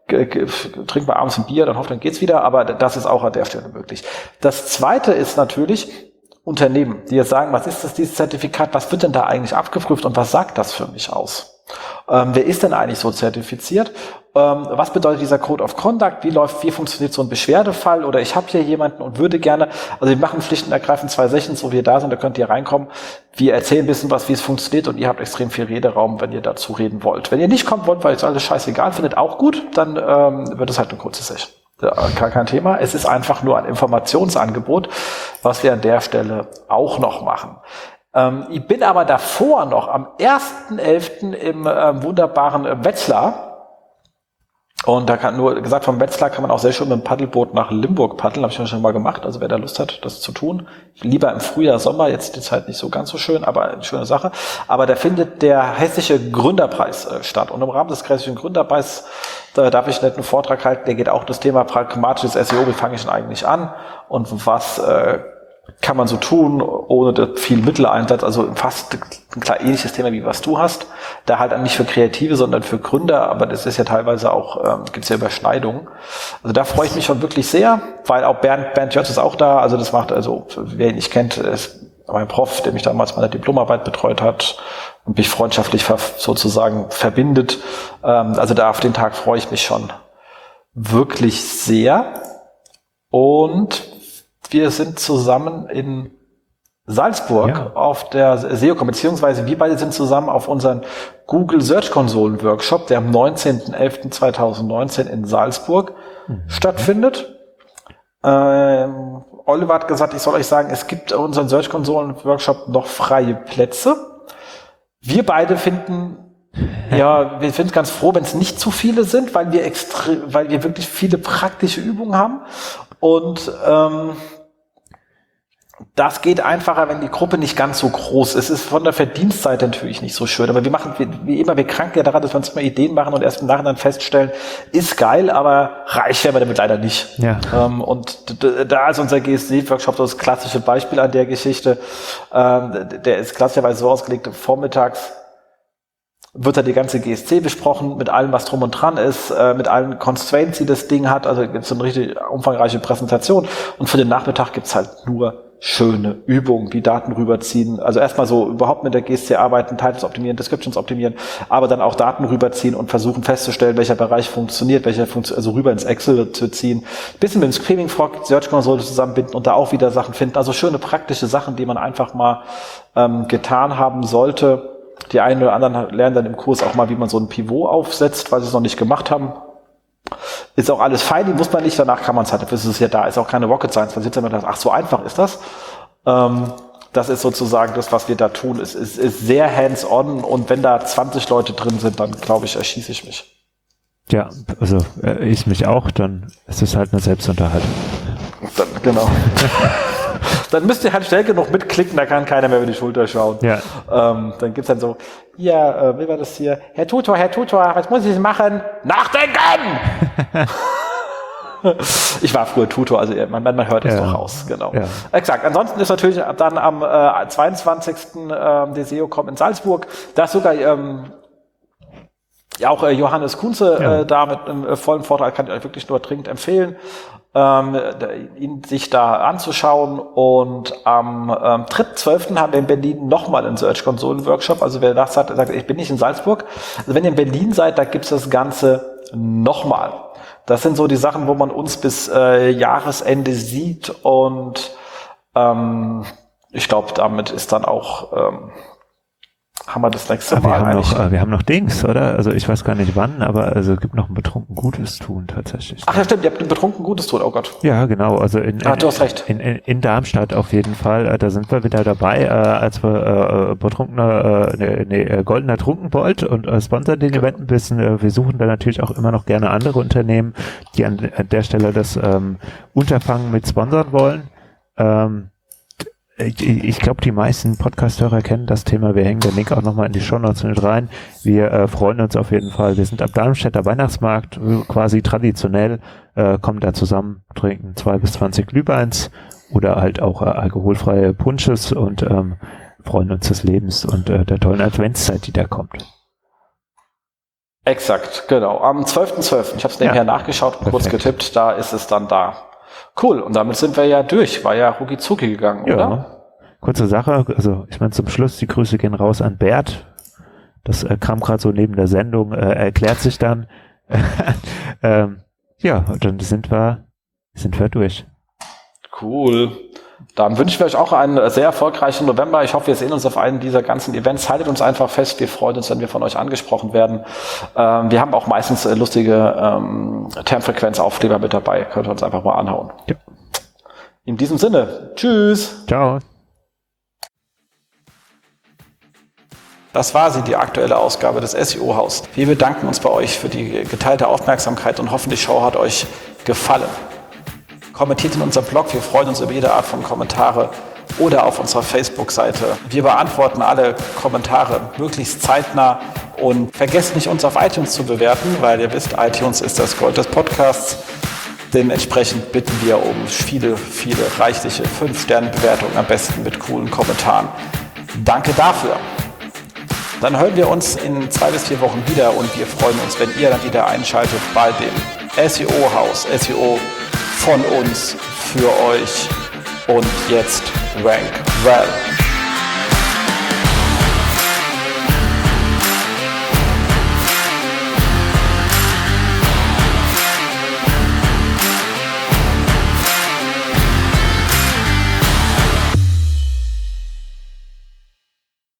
Trinkt mal abends ein Bier, dann hofft, dann geht's wieder. Aber das ist auch an der Stelle möglich. Das Zweite ist natürlich, Unternehmen, die jetzt sagen, was ist das, dieses Zertifikat, was wird denn da eigentlich abgeprüft und was sagt das für mich aus? Ähm, wer ist denn eigentlich so zertifiziert? Ähm, was bedeutet dieser Code of Conduct? Wie läuft, wie funktioniert so ein Beschwerdefall? Oder ich habe hier jemanden und würde gerne, also wir machen schlicht und ergreifend zwei Sessions, wo wir da sind, da könnt ihr reinkommen. Wir erzählen ein bisschen was, wie es funktioniert und ihr habt extrem viel Rederaum, wenn ihr dazu reden wollt. Wenn ihr nicht kommen wollt, weil es alles scheißegal findet, auch gut, dann ähm, wird es halt eine kurze Session. Ja, gar kein Thema. Es ist einfach nur ein Informationsangebot, was wir an der Stelle auch noch machen. Ähm, ich bin aber davor noch am ersten elften im ähm, wunderbaren äh, Wetzlar. Und da kann nur gesagt, vom Wetzlar kann man auch sehr schön mit dem Paddelboot nach Limburg paddeln. Habe ich schon mal gemacht. Also wer da Lust hat, das zu tun. Lieber im Frühjahr, Sommer. Jetzt die Zeit nicht so ganz so schön, aber eine schöne Sache. Aber da findet der Hessische Gründerpreis äh, statt. Und im Rahmen des Hessischen Gründerpreis da darf ich einen netten Vortrag halten. Der geht auch das Thema pragmatisches S E O. Wie fange ich denn eigentlich an? Und was äh, kann man so tun, ohne viel Mitteleinsatz? Also fast ein klar ähnliches Thema, wie was du hast. Da halt nicht für Kreative, sondern für Gründer. Aber das ist ja teilweise auch, ähm, gibt es ja Überschneidungen. Also da freue ich mich schon wirklich sehr, weil auch Bernd, Bernd Jötz ist auch da. Also das macht, also wer ihn nicht kennt, ist mein Prof, der mich damals meine Diplomarbeit betreut hat und mich freundschaftlich sozusagen verbindet. Also da auf den Tag freue ich mich schon wirklich sehr. Und wir sind zusammen in Salzburg ja. auf der SEOCon, beziehungsweise wir beide sind zusammen auf unseren Google Search Konsolen Workshop, der am neunzehnten elften zweitausendneunzehn in Salzburg mhm. stattfindet. Ähm, Oliver hat gesagt, ich soll euch sagen, es gibt unseren Search Konsolen Workshop noch freie Plätze. Wir beide finden, ja, wir sind ganz froh, wenn es nicht zu viele sind, weil wir extrem, weil wir wirklich viele praktische Übungen haben. Und ähm, das geht einfacher, wenn die Gruppe nicht ganz so groß ist. Es ist von der Verdienstseite natürlich nicht so schön, aber wir machen, wie, wie immer, wir kranken ja daran, dass wir uns immer Ideen machen und erst im Nachhinein feststellen, ist geil, aber reich werden wir damit leider nicht. Ja. Ähm, und d- da ist unser G S C-Workshop so das klassische Beispiel an der Geschichte. Ähm, der ist klassischerweise so ausgelegt, vormittags wird da die ganze G S C besprochen, mit allem, was drum und dran ist, äh, mit allen Constraints, die das Ding hat. Also gibt es so eine richtig umfangreiche Präsentation. Und für den Nachmittag gibt's halt nur schöne Übungen, wie Daten rüberziehen. Also erstmal so überhaupt mit der G S C arbeiten, Titles optimieren, Descriptions optimieren, aber dann auch Daten rüberziehen und versuchen festzustellen, welcher Bereich funktioniert, welcher funktioniert, also rüber ins Excel zu ziehen. Bisschen mit dem Screaming Frog Search Console zusammenbinden und da auch wieder Sachen finden. Also schöne praktische Sachen, die man einfach mal ähm, getan haben sollte. Die einen oder anderen lernen dann im Kurs auch mal, wie man so ein Pivot aufsetzt, weil sie es noch nicht gemacht haben. Ist auch alles fein, die muss man nicht, danach kann man es halt, dafür ist es ja da, ist auch keine Rocket Science, man sitzt ja immer und sagt, ach, so einfach ist das. Ähm, das ist sozusagen das, was wir da tun, es ist, ist sehr hands-on und wenn da zwanzig Leute drin sind, dann glaube ich, erschieße ich mich. Ja, also äh, ich mich auch, dann ist es halt eine Selbstunterhaltung. Dann, genau. Dann müsst ihr halt schnell genug mitklicken, da kann keiner mehr über die Schulter schauen. Ja. Ähm, dann gibt's dann so, ja, äh, wie war das hier? Herr Tutor, Herr Tutor, was muss ich machen? Nachdenken! Ich war früher Tutor, also man, man hört es ja. doch raus, genau. Ja. Exakt. Ansonsten ist natürlich dann am äh, zweiundzwanzigsten Ähm, die SEOCon in Salzburg, da ist sogar ähm, ja auch äh, Johannes Kunze ja. äh, da mit einem äh, vollen Vortrag, kann ich euch wirklich nur dringend empfehlen. Ähm, ihn sich da anzuschauen und am ähm, dritten zwölften haben wir in Berlin nochmal einen Search-Konsolen-Workshop, also wer das hat, sagt, ich bin nicht in Salzburg, also wenn ihr in Berlin seid, da gibt's das Ganze nochmal. Das sind so die Sachen, wo man uns bis äh, Jahresende sieht und ähm, ich glaube, damit ist dann auch, ähm, haben wir das nächste Ah, wir Mal haben eigentlich. noch, äh, wir haben noch Dings, oder? Also ich weiß gar nicht wann, aber also es gibt noch ein betrunken Gutes tun tatsächlich. Ach ja, stimmt, ihr habt ein betrunken Gutes tun, oh Gott. Ja, genau. Also in, in, Ah, du hast recht. in, in, in Darmstadt auf jeden Fall. Äh, da sind wir wieder dabei, äh, als wir äh, betrunkener, äh, nee, nee, äh, goldener Trunkenbold und äh, sponsern den Event ein bisschen. Äh, wir suchen da natürlich auch immer noch gerne andere Unternehmen, die an, an der Stelle das ähm, Unterfangen mit sponsern wollen. Ähm, Ich, ich glaube, die meisten Podcast-Hörer kennen das Thema. Wir hängen den Link auch nochmal in die Shownotes mit rein. Wir äh, freuen uns auf jeden Fall. Wir sind am Darmstädter Weihnachtsmarkt, quasi traditionell, äh, kommen da zusammen, trinken zwei bis zwanzig Glühweins oder halt auch äh, alkoholfreie Punches und ähm, freuen uns des Lebens und äh, der tollen Adventszeit, die da kommt. Exakt, genau. Am zwölften zwölften Ich habe es nebenher Ja, nachgeschaut, kurz perfekt. getippt, da ist es dann da. Cool, und damit sind wir ja durch. War ja rucki zucki gegangen, Ja, oder? kurze Sache. Also ich meine zum Schluss, die Grüße gehen raus an Bert. Das äh, kam gerade so neben der Sendung, äh, erklärt sich dann. ähm, ja, und dann sind wir, sind wir durch. Cool. Dann wünschen wir euch auch einen sehr erfolgreichen November. Ich hoffe, wir sehen uns auf einem dieser ganzen Events. Haltet uns einfach fest. Wir freuen uns, wenn wir von euch angesprochen werden. Ähm, wir haben auch meistens äh, lustige ähm, Termfrequenzaufkleber mit dabei. Könnt ihr uns einfach mal anhauen. Ja. In diesem Sinne. Tschüss. Ciao. Das war sie, die aktuelle Ausgabe des S E O-Haus. Wir bedanken uns bei euch für die geteilte Aufmerksamkeit und hoffen, die Show hat euch gefallen. Kommentiert in unserem Blog, wir freuen uns über jede Art von Kommentare oder auf unserer Facebook-Seite. Wir beantworten alle Kommentare möglichst zeitnah und vergesst nicht, uns auf iTunes zu bewerten, weil ihr wisst, iTunes ist das Gold des Podcasts. Dementsprechend bitten wir um viele, viele reichliche fünf Sterne Bewertungen, am besten mit coolen Kommentaren. Danke dafür. Dann hören wir uns in zwei bis vier Wochen wieder und wir freuen uns, wenn ihr dann wieder einschaltet bei dem S E O-Haus. S E O von uns, für euch und jetzt Rank Well.